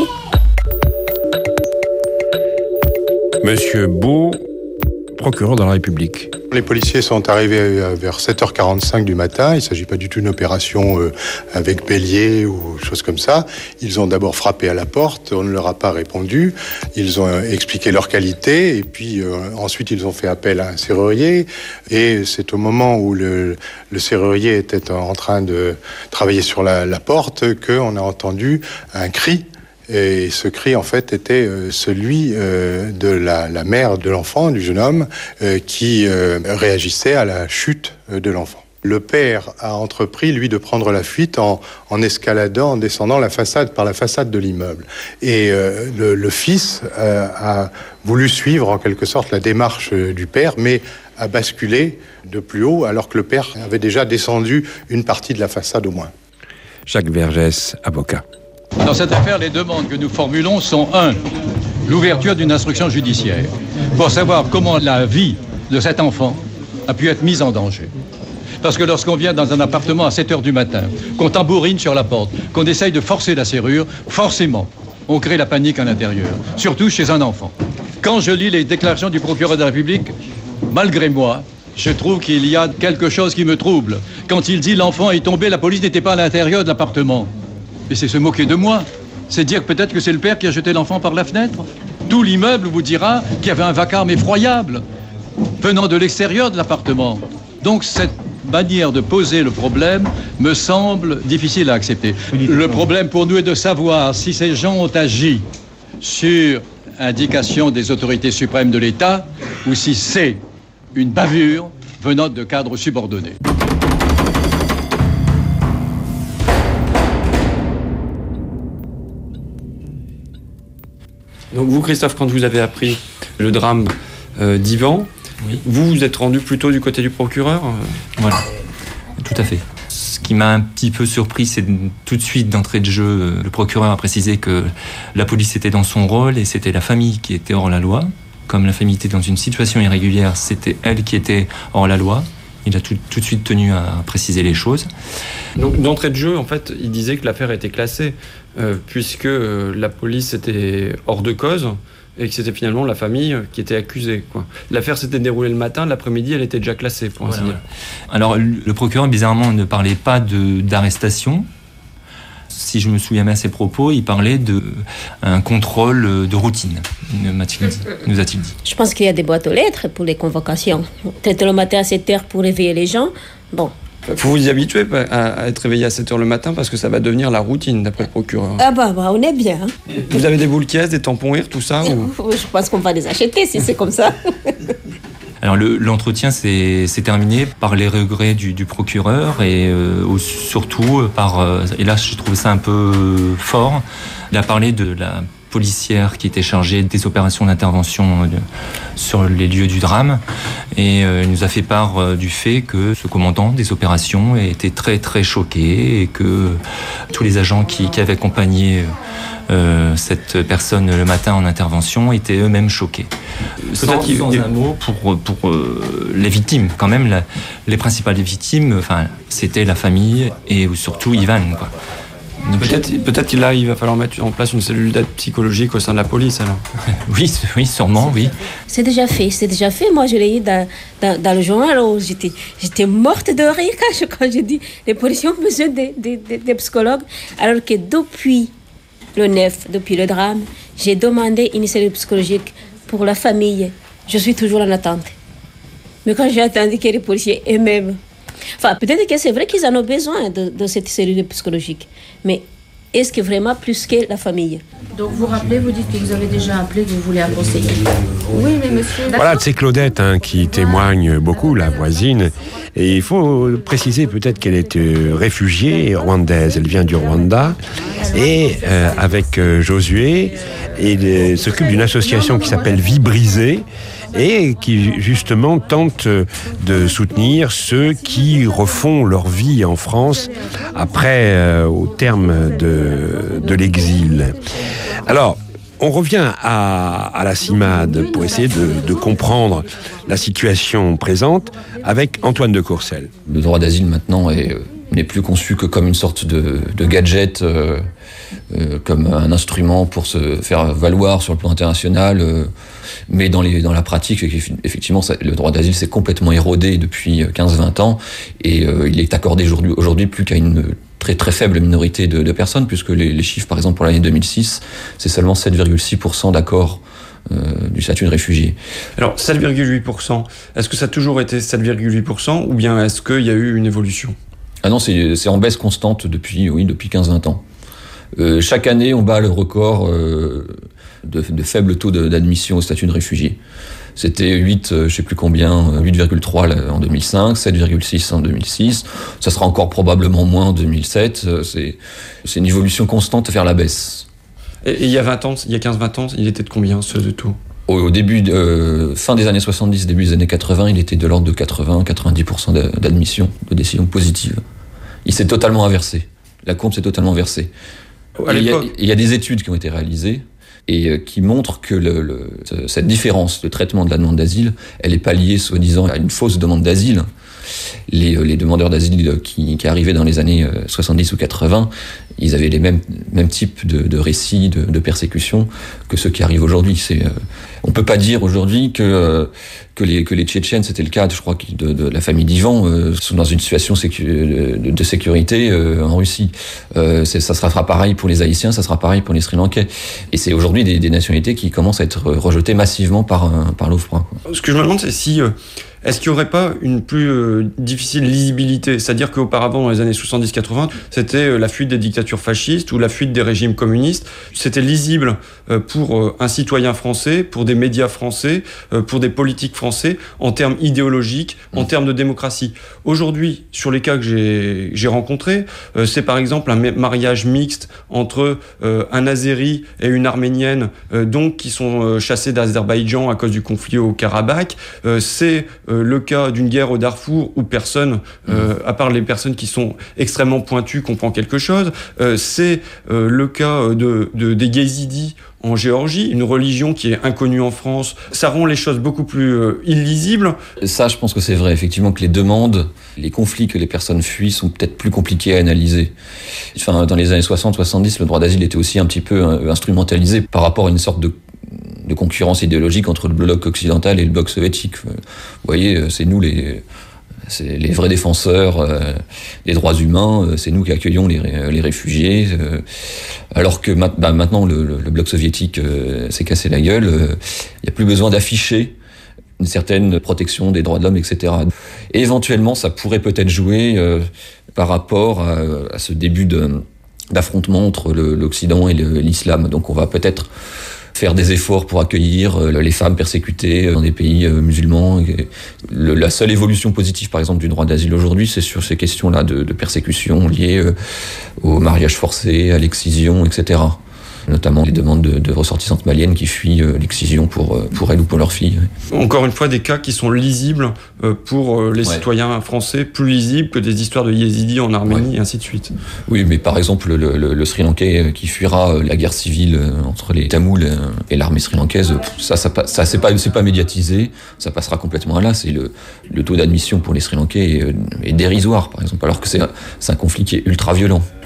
Monsieur Beau, procureur de la République. Les policiers sont arrivés vers 7h45 du matin. Il ne s'agit pas du tout d'une opération avec bélier ou choses comme ça. Ils ont d'abord frappé à la porte, on ne leur a pas répondu. Ils ont expliqué leur qualité et puis ensuite ils ont fait appel à un serrurier. Et c'est au moment où le serrurier était en train de travailler sur la porte qu'on a entendu un cri. Et ce cri, en fait, était celui de la mère de l'enfant, du jeune homme, qui réagissait à la chute de l'enfant. Le père a entrepris, lui, de prendre la fuite en escaladant, en descendant par la façade de l'immeuble. Et le fils a voulu suivre, en quelque sorte, la démarche du père, mais a basculé de plus haut, alors que le père avait déjà descendu une partie de la façade au moins. Jacques Vergès, avocat. Dans cette affaire, les demandes que nous formulons sont 1. L'ouverture d'une instruction judiciaire pour savoir comment la vie de cet enfant a pu être mise en danger. Parce que lorsqu'on vient dans un appartement à 7h du matin, qu'on tambourine sur la porte, qu'on essaye de forcer la serrure, forcément, on crée la panique à l'intérieur, surtout chez un enfant. Quand je lis les déclarations du procureur de la République, malgré moi, je trouve qu'il y a quelque chose qui me trouble. Quand il dit l'enfant est tombé, la police n'était pas à l'intérieur de l'appartement. Mais c'est se moquer de moi. C'est dire peut-être que c'est le père qui a jeté l'enfant par la fenêtre. Tout l'immeuble vous dira qu'il y avait un vacarme effroyable venant de l'extérieur de l'appartement. Donc cette manière de poser le problème me semble difficile à accepter. Le problème pour nous est de savoir si ces gens ont agi sur indication des autorités suprêmes de l'État ou si c'est une bavure venant de cadres subordonnés. Donc vous, Christophe, quand vous avez appris le drame d'Ivan, oui. Vous vous êtes rendu plutôt du côté du procureur Voilà, tout à fait. Ce qui m'a un petit peu surpris, c'est tout de suite, d'entrée de jeu, le procureur a précisé que la police était dans son rôle et c'était la famille qui était hors la loi. Comme la famille était dans une situation irrégulière, c'était elle qui était hors la loi. Il a tout de suite tenu à préciser les choses. Donc d'entrée de jeu, en fait, il disait que l'affaire était classée, puisque la police était hors de cause et que c'était finalement la famille qui était accusée, quoi. L'affaire s'était déroulée le matin, l'après-midi, elle était déjà classée, pour ainsi dire. Alors, le procureur, bizarrement, ne parlait pas d'arrestation. Si je me souviens bien à ses propos, il parlait d'un contrôle de routine, nous a-t-il dit. Je pense qu'il y a des boîtes aux lettres pour les convocations. Peut-être le matin à 7h pour réveiller les gens. Bon. Il faut vous y habituer à être réveillé à 7h le matin parce que ça va devenir la routine, d'après le procureur. Ah bah on est bien. Vous avez des boules caisses, des tampons rires, tout ça ou... Je pense qu'on va les acheter si c'est comme ça. Alors l'entretien s'est terminé par les regrets du procureur et surtout par... et là je trouve ça un peu fort. Il a parlé de la policière qui était chargée des opérations d'intervention sur les lieux du drame et il nous a fait part du fait que ce commandant des opérations était très très choqué et que tous les agents qui avaient accompagné cette personne le matin en intervention étaient eux-mêmes choqués. Sans un mot pour les victimes, quand même, les principales victimes, c'était la famille et surtout Ivan, quoi. Peut-être qu'il là, il va falloir mettre en place une cellule d'aide psychologique au sein de la police, alors. Oui, sûrement, oui. C'est déjà fait. Moi, je l'ai eu dans le journal où j'étais morte de rire quand j'ai dit les policiers ont besoin des psychologues. Alors que depuis le drame, j'ai demandé une cellule psychologique pour la famille. Je suis toujours en attente. Mais quand j'ai attendu que les policiers eux-mêmes... Enfin, peut-être que c'est vrai qu'ils en ont besoin de cette cellule psychologique. Mais est-ce que vraiment plus que la famille? Donc vous rappelez, vous dites que vous avez déjà appelé, que vous voulez un conseiller. Oui, mais monsieur... Voilà, c'est Claudette qui témoigne beaucoup, la voisine. Et il faut préciser peut-être qu'elle est réfugiée rwandaise. Elle vient du Rwanda. Et avec Josué, il s'occupe d'une association qui s'appelle Vie Brisée, et qui justement tente de soutenir ceux qui refont leur vie en France après, au terme de l'exil. Alors, on revient à la CIMAD pour essayer de comprendre la situation présente avec Antoine de Courcelles. Le droit d'asile maintenant n'est plus conçu que comme une sorte de gadget, comme un instrument pour se faire valoir sur le plan international, mais dans la pratique, effectivement, le droit d'asile s'est complètement érodé depuis 15-20 ans, et il est accordé aujourd'hui plus qu'à une très très faible minorité de personnes, puisque les chiffres, par exemple, pour l'année 2006, c'est seulement 7,6% d'accords du statut de réfugié. Alors, 7,8%, est-ce que ça a toujours été 7,8%, ou bien est-ce qu'il y a eu une évolution ? Ah non, c'est en baisse constante depuis 15-20 ans. Chaque année, on bat le record de faible taux d'admission au statut de réfugié. C'était 8,3 en 2005, 7,6 en 2006. Ça sera encore probablement moins en 2007. C'est une évolution constante vers la baisse. Et il y a 15-20 ans, il était de combien, ce taux ? Au début, fin des années 70, début des années 80, il était de l'ordre de 80-90% d'admission, de décision positive. Il s'est totalement inversé. La courbe s'est totalement inversée. Il y a des études qui ont été réalisées et qui montrent que cette différence de traitement de la demande d'asile, elle est pas liée, soi-disant, à une fausse demande d'asile. Les demandeurs d'asile qui arrivaient dans les années 70 ou 80, ils avaient les mêmes types de récits, de persécutions que ceux qui arrivent aujourd'hui. On peut pas dire aujourd'hui que les Tchétchènes, c'était le cas, je crois, de la famille d'Ivan, sont dans une situation de sécurité en Russie. Ça sera pareil pour les Haïtiens, ça sera pareil pour les Sri Lankais. Et c'est aujourd'hui des nationalités qui commencent à être rejetées massivement par l'OFPRA. Ce que je me demande, c'est si... Est-ce qu'il n'y aurait pas une plus difficile lisibilité ? C'est-à-dire qu'auparavant, dans les années 70-80, c'était la fuite des dictatures fascistes ou la fuite des régimes communistes. C'était lisible pour un citoyen français, pour des médias français, pour des politiques français, en termes idéologiques, en termes de démocratie. Aujourd'hui, sur les cas que j'ai rencontrés, c'est par exemple un mariage mixte entre un Azéri et une Arménienne, donc qui sont chassés d'Azerbaïdjan à cause du conflit au Karabakh. C'est le cas d'une guerre au Darfour où personne, à part les personnes qui sont extrêmement pointues, comprend quelque chose. C'est le cas des Yézidis en Géorgie, une religion qui est inconnue en France. Ça rend les choses beaucoup plus illisibles. Ça, je pense que c'est vrai, effectivement, que les demandes, les conflits que les personnes fuient sont peut-être plus compliqués à analyser. Enfin, dans les années 60-70, le droit d'asile était aussi un petit peu instrumentalisé par rapport à une sorte de concurrence idéologique entre le bloc occidental et le bloc soviétique. Vous voyez, c'est nous les vrais défenseurs des droits humains, c'est nous qui accueillons les réfugiés, alors que maintenant le bloc soviétique s'est cassé la gueule, il n'y a plus besoin d'afficher une certaine protection des droits de l'homme, etc. Et éventuellement, ça pourrait peut-être jouer par rapport à ce début d'affrontement entre l'Occident et l'islam. Donc on va peut-être faire des efforts pour accueillir les femmes persécutées dans des pays musulmans. La seule évolution positive, par exemple, du droit d'asile aujourd'hui, c'est sur ces questions-là de persécution liées au mariage forcé, à l'excision, etc. Notamment les demandes de ressortissantes maliennes qui fuient l'excision pour elles ou pour leurs filles. Encore une fois, des cas qui sont lisibles pour les citoyens français, plus lisibles que des histoires de Yézidis en Arménie, et ainsi de suite. Oui, mais par exemple, le Sri Lankais qui fuira la guerre civile entre les Tamouls et l'armée sri-lankaise, ça c'est pas médiatisé, ça passera complètement à là. C'est le taux d'admission pour les Sri Lankais est dérisoire, par exemple, alors que c'est un conflit qui est ultra violent.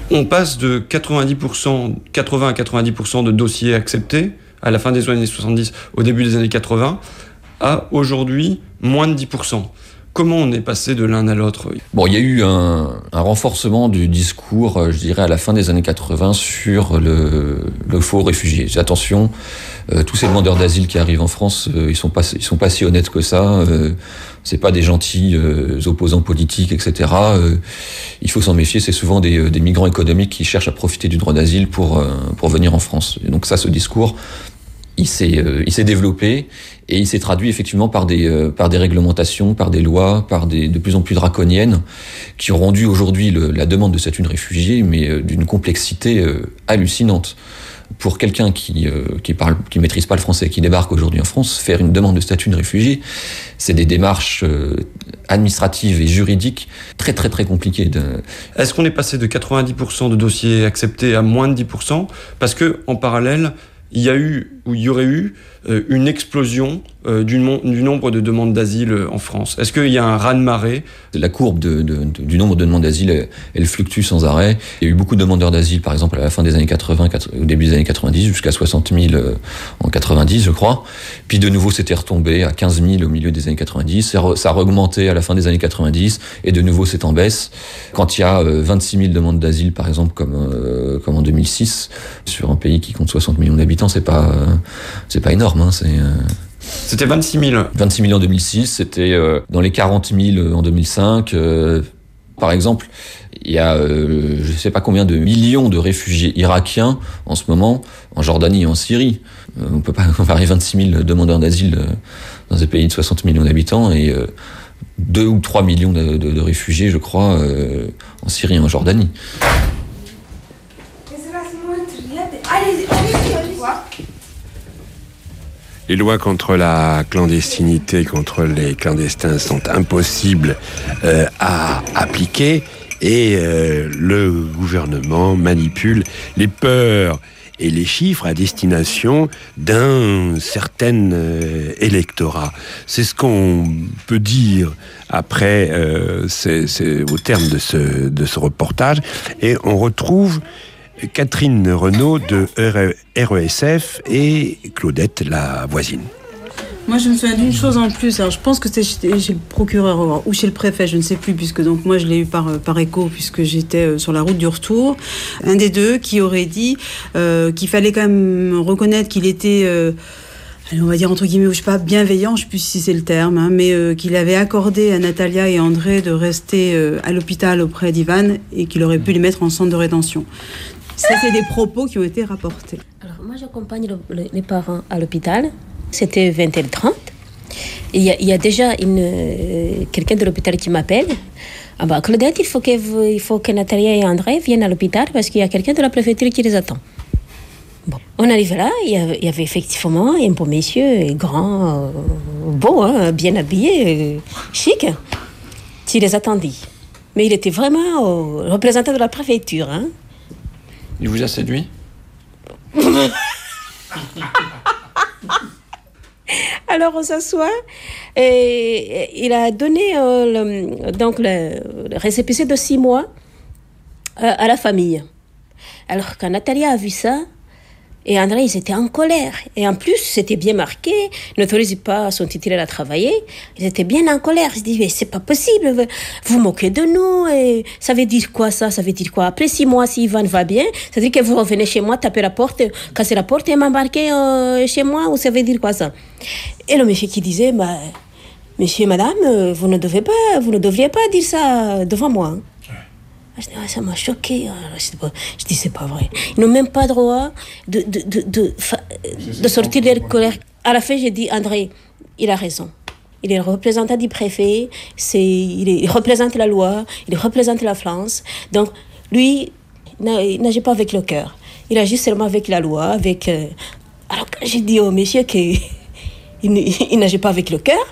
On passe de 80 à 90% de dossiers acceptés à la fin des années 70, au début des années 80, à aujourd'hui moins de 10%. Comment on est passé de l'un à l'autre ? Bon, il y a eu un renforcement du discours, je dirais, à la fin des années 80 sur le faux réfugié. Attention, tous ces demandeurs d'asile qui arrivent en France, ils sont pas si honnêtes que ça. C'est pas des gentils opposants politiques, etc. Il faut s'en méfier. C'est souvent des migrants économiques qui cherchent à profiter du droit d'asile pour venir en France. Et donc ça, ce discours, il s'est développé et il s'est traduit effectivement par des réglementations, par des lois, par de plus en plus draconiennes qui ont rendu aujourd'hui la demande de statut de réfugié mais d'une complexité hallucinante. Pour quelqu'un qui maîtrise pas le français, qui débarque aujourd'hui en France, faire une demande de statut de réfugié, c'est des démarches administratives et juridiques très très très compliquées. Est-ce qu'on est passé de 90% de dossiers acceptés à moins de 10% parce que en parallèle il y aurait eu une explosion du nombre de demandes d'asile en France. Est-ce qu'il y a un raz-de-marée ? La courbe du nombre de demandes d'asile, elle fluctue sans arrêt. Il y a eu beaucoup de demandeurs d'asile, par exemple, à la fin des années 80, au début des années 90, jusqu'à 60 000 en 90, je crois. Puis de nouveau, c'était retombé à 15 000 au milieu des années 90. Ça a augmenté à la fin des années 90, et de nouveau, c'est en baisse. Quand il y a 26 000 demandes d'asile, par exemple, comme en 2006, sur un pays qui compte 60 millions d'habitants, c'est pas énorme, hein, C'était 26 000. 26 000 en 2006, c'était dans les 40 000 en 2005. Par exemple, il y a je sais pas combien de millions de réfugiés irakiens en ce moment en Jordanie et en Syrie. On peut pas comparer 26 000 demandeurs d'asile dans un pays de 60 millions d'habitants et 2 ou 3 millions de réfugiés, je crois, en Syrie et en Jordanie. Les lois contre la clandestinité, contre les clandestins sont impossibles à appliquer et le gouvernement manipule les peurs et les chiffres à destination d'un certain électorat. C'est ce qu'on peut dire après, c'est au terme de ce reportage, et on retrouve Catherine Renaud de RESF et Claudette, la voisine. Moi, je me souviens d'une chose en plus. Alors, je pense que c'était chez le procureur ou chez le préfet, je ne sais plus, puisque donc moi, je l'ai eu par écho, puisque j'étais sur la route du retour. Un des deux qui aurait dit qu'il fallait quand même reconnaître qu'il était... on va dire entre guillemets, je sais pas, bienveillant, je sais plus si c'est le terme, hein, mais qu'il avait accordé à Natalia et André de rester à l'hôpital auprès d'Ivan et qu'il aurait pu les mettre en centre de rétention. Ça, c'est des propos qui ont été rapportés. Alors, moi, j'accompagne les parents à l'hôpital. C'était 20h30. Il y a déjà quelqu'un de l'hôpital qui m'appelle. Ah bah, Claudette, il faut que Natalia et André viennent à l'hôpital parce qu'il y a quelqu'un de la préfecture qui les attend. Bon, on arrive là, il y avait effectivement un beau monsieur, grand, beau, hein, bien habillé, chic, qui les attendait. Mais il était vraiment représentant de la préfecture. Hein. Il vous a séduit ? Alors on s'assoit et il a donné le récépissé de 6 mois à la famille. Alors quand Natalia a vu ça, et André, ils étaient en colère. Et en plus, c'était bien marqué, n'autorise pas son titulaire à travailler. Ils étaient bien en colère. Ils se disaient, mais c'est pas possible, vous moquez de nous. Et ça veut dire quoi, ça? Ça veut dire quoi? Après 6 mois, si Ivan va bien, ça veut dire que vous revenez chez moi, taper la porte, casser la porte et m'embarquer chez moi, ou ça veut dire quoi, ça? Et le monsieur qui disait, bah, monsieur et madame, vous ne devriez pas dire ça devant moi. Hein. Ça m'a choqué. Je dis, c'est pas vrai. Ils n'ont même pas droit de sortir de leur colère. À la fin, j'ai dit, André, il a raison. Il est le représentant du préfet, il représente la loi, il représente la France. Donc, lui, il n'agit pas avec le cœur. Il agit seulement avec la loi, avec... Alors, quand j'ai dit au monsieur qu'il n'agit pas avec le cœur...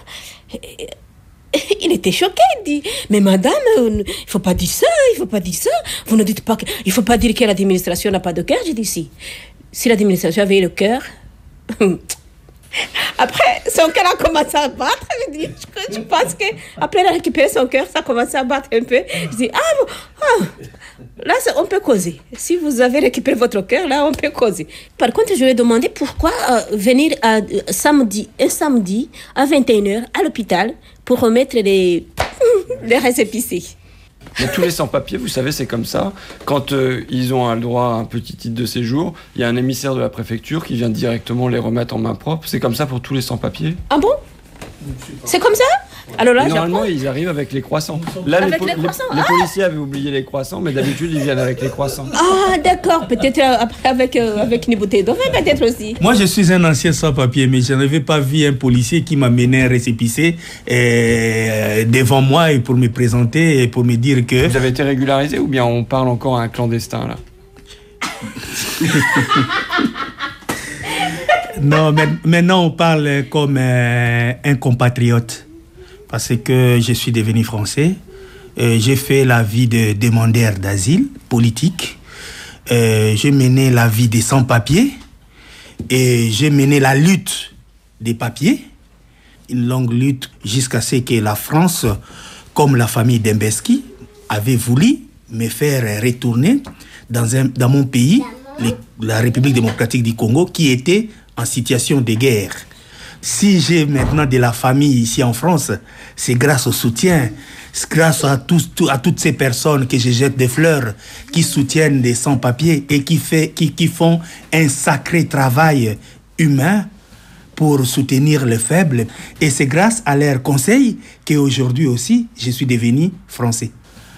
Il était choqué, il dit, mais madame, il faut pas dire ça, vous ne dites pas il faut pas dire que l'administration n'a pas de cœur. J'ai dit si l'administration avait le cœur, Après, son cœur a commencé à battre. Je pense qu'après elle a récupéré son cœur, ça a commencé à battre un peu. Je dis, là, on peut causer. Si vous avez récupéré votre cœur, là, on peut causer. Par contre, je lui ai demandé pourquoi venir un samedi à 21h à l'hôpital pour remettre les récépissés. Mais tous les sans-papiers, vous savez, c'est comme ça. Quand ils ont le droit à un petit titre de séjour, il y a un émissaire de la préfecture qui vient directement les remettre en main propre. C'est comme ça pour tous les sans-papiers. Ah bon ? C'est comme ça ? Alors là, normalement, ils arrivent avec les croissants. Là, les policiers avaient oublié les croissants, mais d'habitude, ils viennent avec les croissants. Ah, d'accord. Peut-être après avec une bouteille de vin, peut-être aussi. Moi, je suis un ancien sans-papier, mais je n'avais pas vu un policier qui m'a mené un récépissé devant moi et pour me présenter et pour me dire que... Vous avez été régularisé ou bien on parle encore à un clandestin, là? Non, mais maintenant, on parle comme un compatriote. Parce que je suis devenu français. J'ai fait la vie de demandeur d'asile politique. J'ai mené la vie des sans-papiers. Et j'ai mené la lutte des papiers. Une longue lutte jusqu'à ce que la France, comme la famille Dembeski, avait voulu me faire retourner dans mon pays, la République démocratique du Congo, qui était en situation de guerre. Si j'ai maintenant de la famille ici en France, c'est grâce au soutien, c'est grâce à toutes ces personnes que je jette des fleurs, qui soutiennent des sans-papiers et qui font un sacré travail humain pour soutenir les faibles. Et c'est grâce à leurs conseils qu'aujourd'hui aussi, je suis devenu français.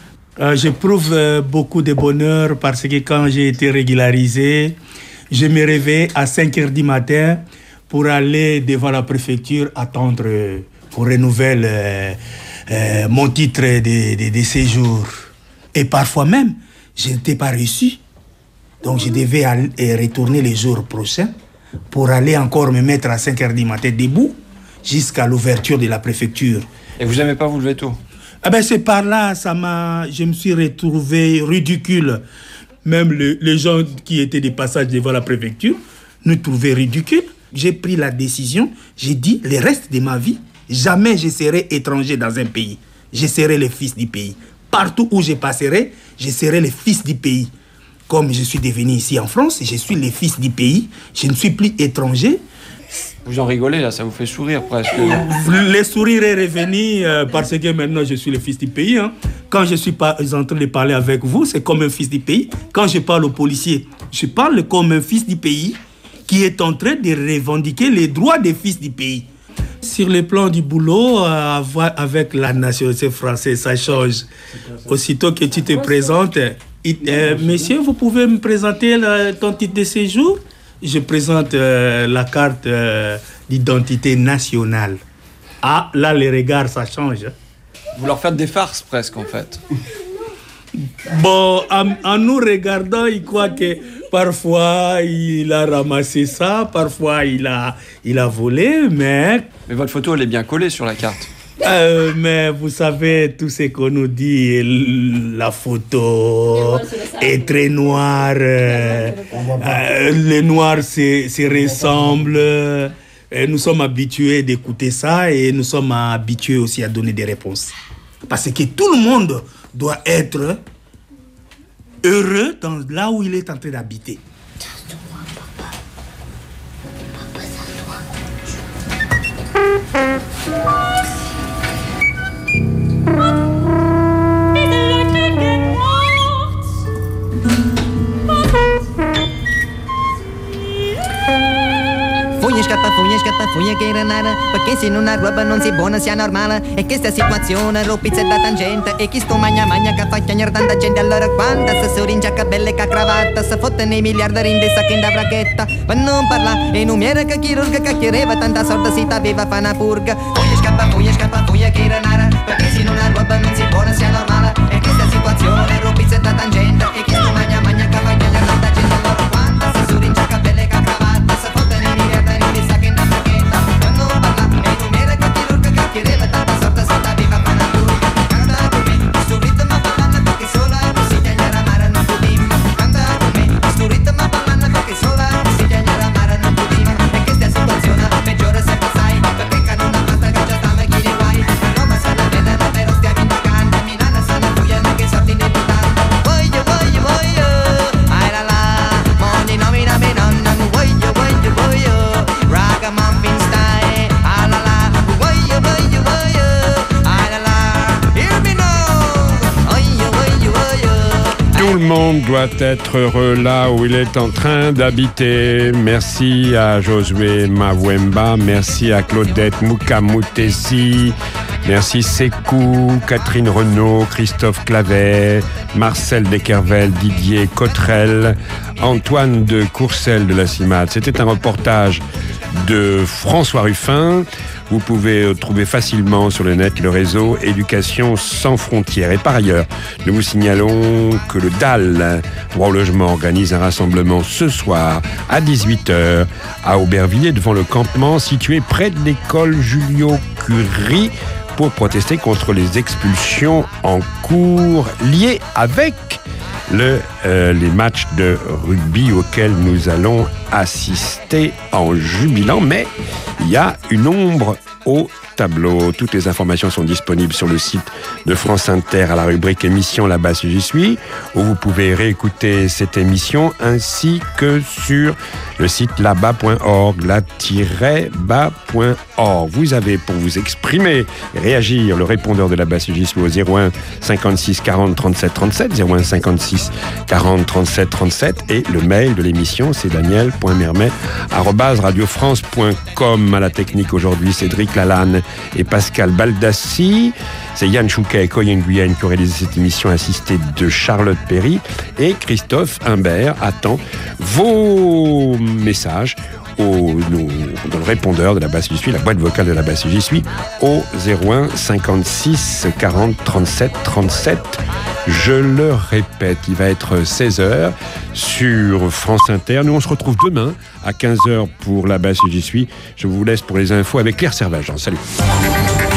J'éprouve beaucoup de bonheur parce que quand j'ai été régularisé, je me réveille à 5h du matin pour aller devant la préfecture attendre qu'on renouvelle mon titre de séjour. Et parfois même, je n'étais pas reçu. Donc je devais retourner les jours prochains pour aller encore me mettre à 5h du matin debout jusqu'à l'ouverture de la préfecture. Et vous n'aimez pas vous lever tôt? C'est par là, je me suis retrouvé ridicule. Même les gens qui étaient de passage devant la préfecture nous trouvaient ridicules. J'ai pris la décision, j'ai dit, le reste de ma vie, jamais je serai étranger dans un pays. Je serai le fils du pays. Partout où je passerai, je serai le fils du pays. Comme je suis devenu ici en France, je suis le fils du pays. Je ne suis plus étranger. Vous en rigolez là, ça vous fait sourire presque. Le sourire est revenu parce que maintenant je suis le fils du pays. Quand je suis en train de parler avec vous, c'est comme un fils du pays. Quand je parle aux policiers, je parle comme un fils du pays qui est en train de revendiquer les droits des fils du pays. Sur le plan du boulot, avec la nationalité française, ça change. Aussitôt que tu te présentes, monsieur, vous pouvez me présenter ton titre de séjour? Je présente la carte d'identité nationale. Ah, là, les regards, ça change. Vous leur faites des farces presque, en fait. Bon, en nous regardant, ils croient que parfois il a ramassé ça, parfois il a volé, mais... Mais votre photo, elle est bien collée sur la carte. Mais vous savez, tout ce qu'on nous dit, la photo est très noire, les noirs se ressemblent. Nous sommes habitués d'écouter ça et nous sommes habitués aussi à donner des réponses. Parce que tout le monde doit être heureux là où il est en train d'habiter. Fugge che renare, perché se non ha roba non si buona sia normale. E questa situazione rompizza da tangente. E chi sto magna che fa chiagnare tanta gente. Allora quanta se soringia che belle che cravatta. Se fotte nei miliardari in dei sacchi da bracchetta. Per non parlare e non mi era che chirurga che chiedeva tanta sorda si t'aveva fa una purga. Fugge che renare, perché se non ha roba non si buona sia normale. E questa situazione rompizza da tangente. E chi sto magna che fa chiagnare tanta gente. Allora quanta se soringia che belle che cravatta. Se fotte nei miliardari in dei sacchi da bracchetta. Peggiore Tout le monde doit être heureux là où il est en train d'habiter. Merci à Josué Mawemba, merci à Claudette Moukamoutessi, merci Sekou, Catherine Renaud, Christophe Clavet, Marcel Deskervel, Didier Cotrel, Antoine de Courcelles de la CIMAD. C'était un reportage de François Ruffin. Vous pouvez trouver facilement sur le net le réseau Éducation sans frontières. Et par ailleurs, nous vous signalons que le DAL, Droit au logement, organise un rassemblement ce soir à 18h à Aubervilliers devant le campement situé près de l'école Julio-Curie pour protester contre les expulsions en cours liées avec les matchs de rugby auxquels nous allons assister en jubilant, mais il y a une ombre au tableau. Toutes les informations sont disponibles sur le site de France Inter à la rubrique émission Là-bas si j'y suis, où vous pouvez réécouter cette émission ainsi que sur le site là-bas.org, là-bas.org. Vous avez pour vous exprimer, réagir, le répondeur de Là-bas si j'y suis au 01 56 40 37 37, 01 56 40 37 37, et le mail de l'émission c'est daniel.mermet@radiofrance.com. À la technique aujourd'hui, Cédric Lalanne et Pascal Baldassi. C'est Yann Chouquet et Coyen Guyenne qui ont réalisé cette émission, assistée de Charlotte Perry, et Christophe Imbert attend vos messages dans le répondeur de Là-bas si j'y suis, la boîte vocale de Là-bas si j'y suis, au 01 56 40 37 37. Je le répète, il va être 16h sur France Inter. Nous, on se retrouve demain à 15h pour Là-bas si j'y suis. Je vous laisse pour les infos avec Claire Servagent. Salut.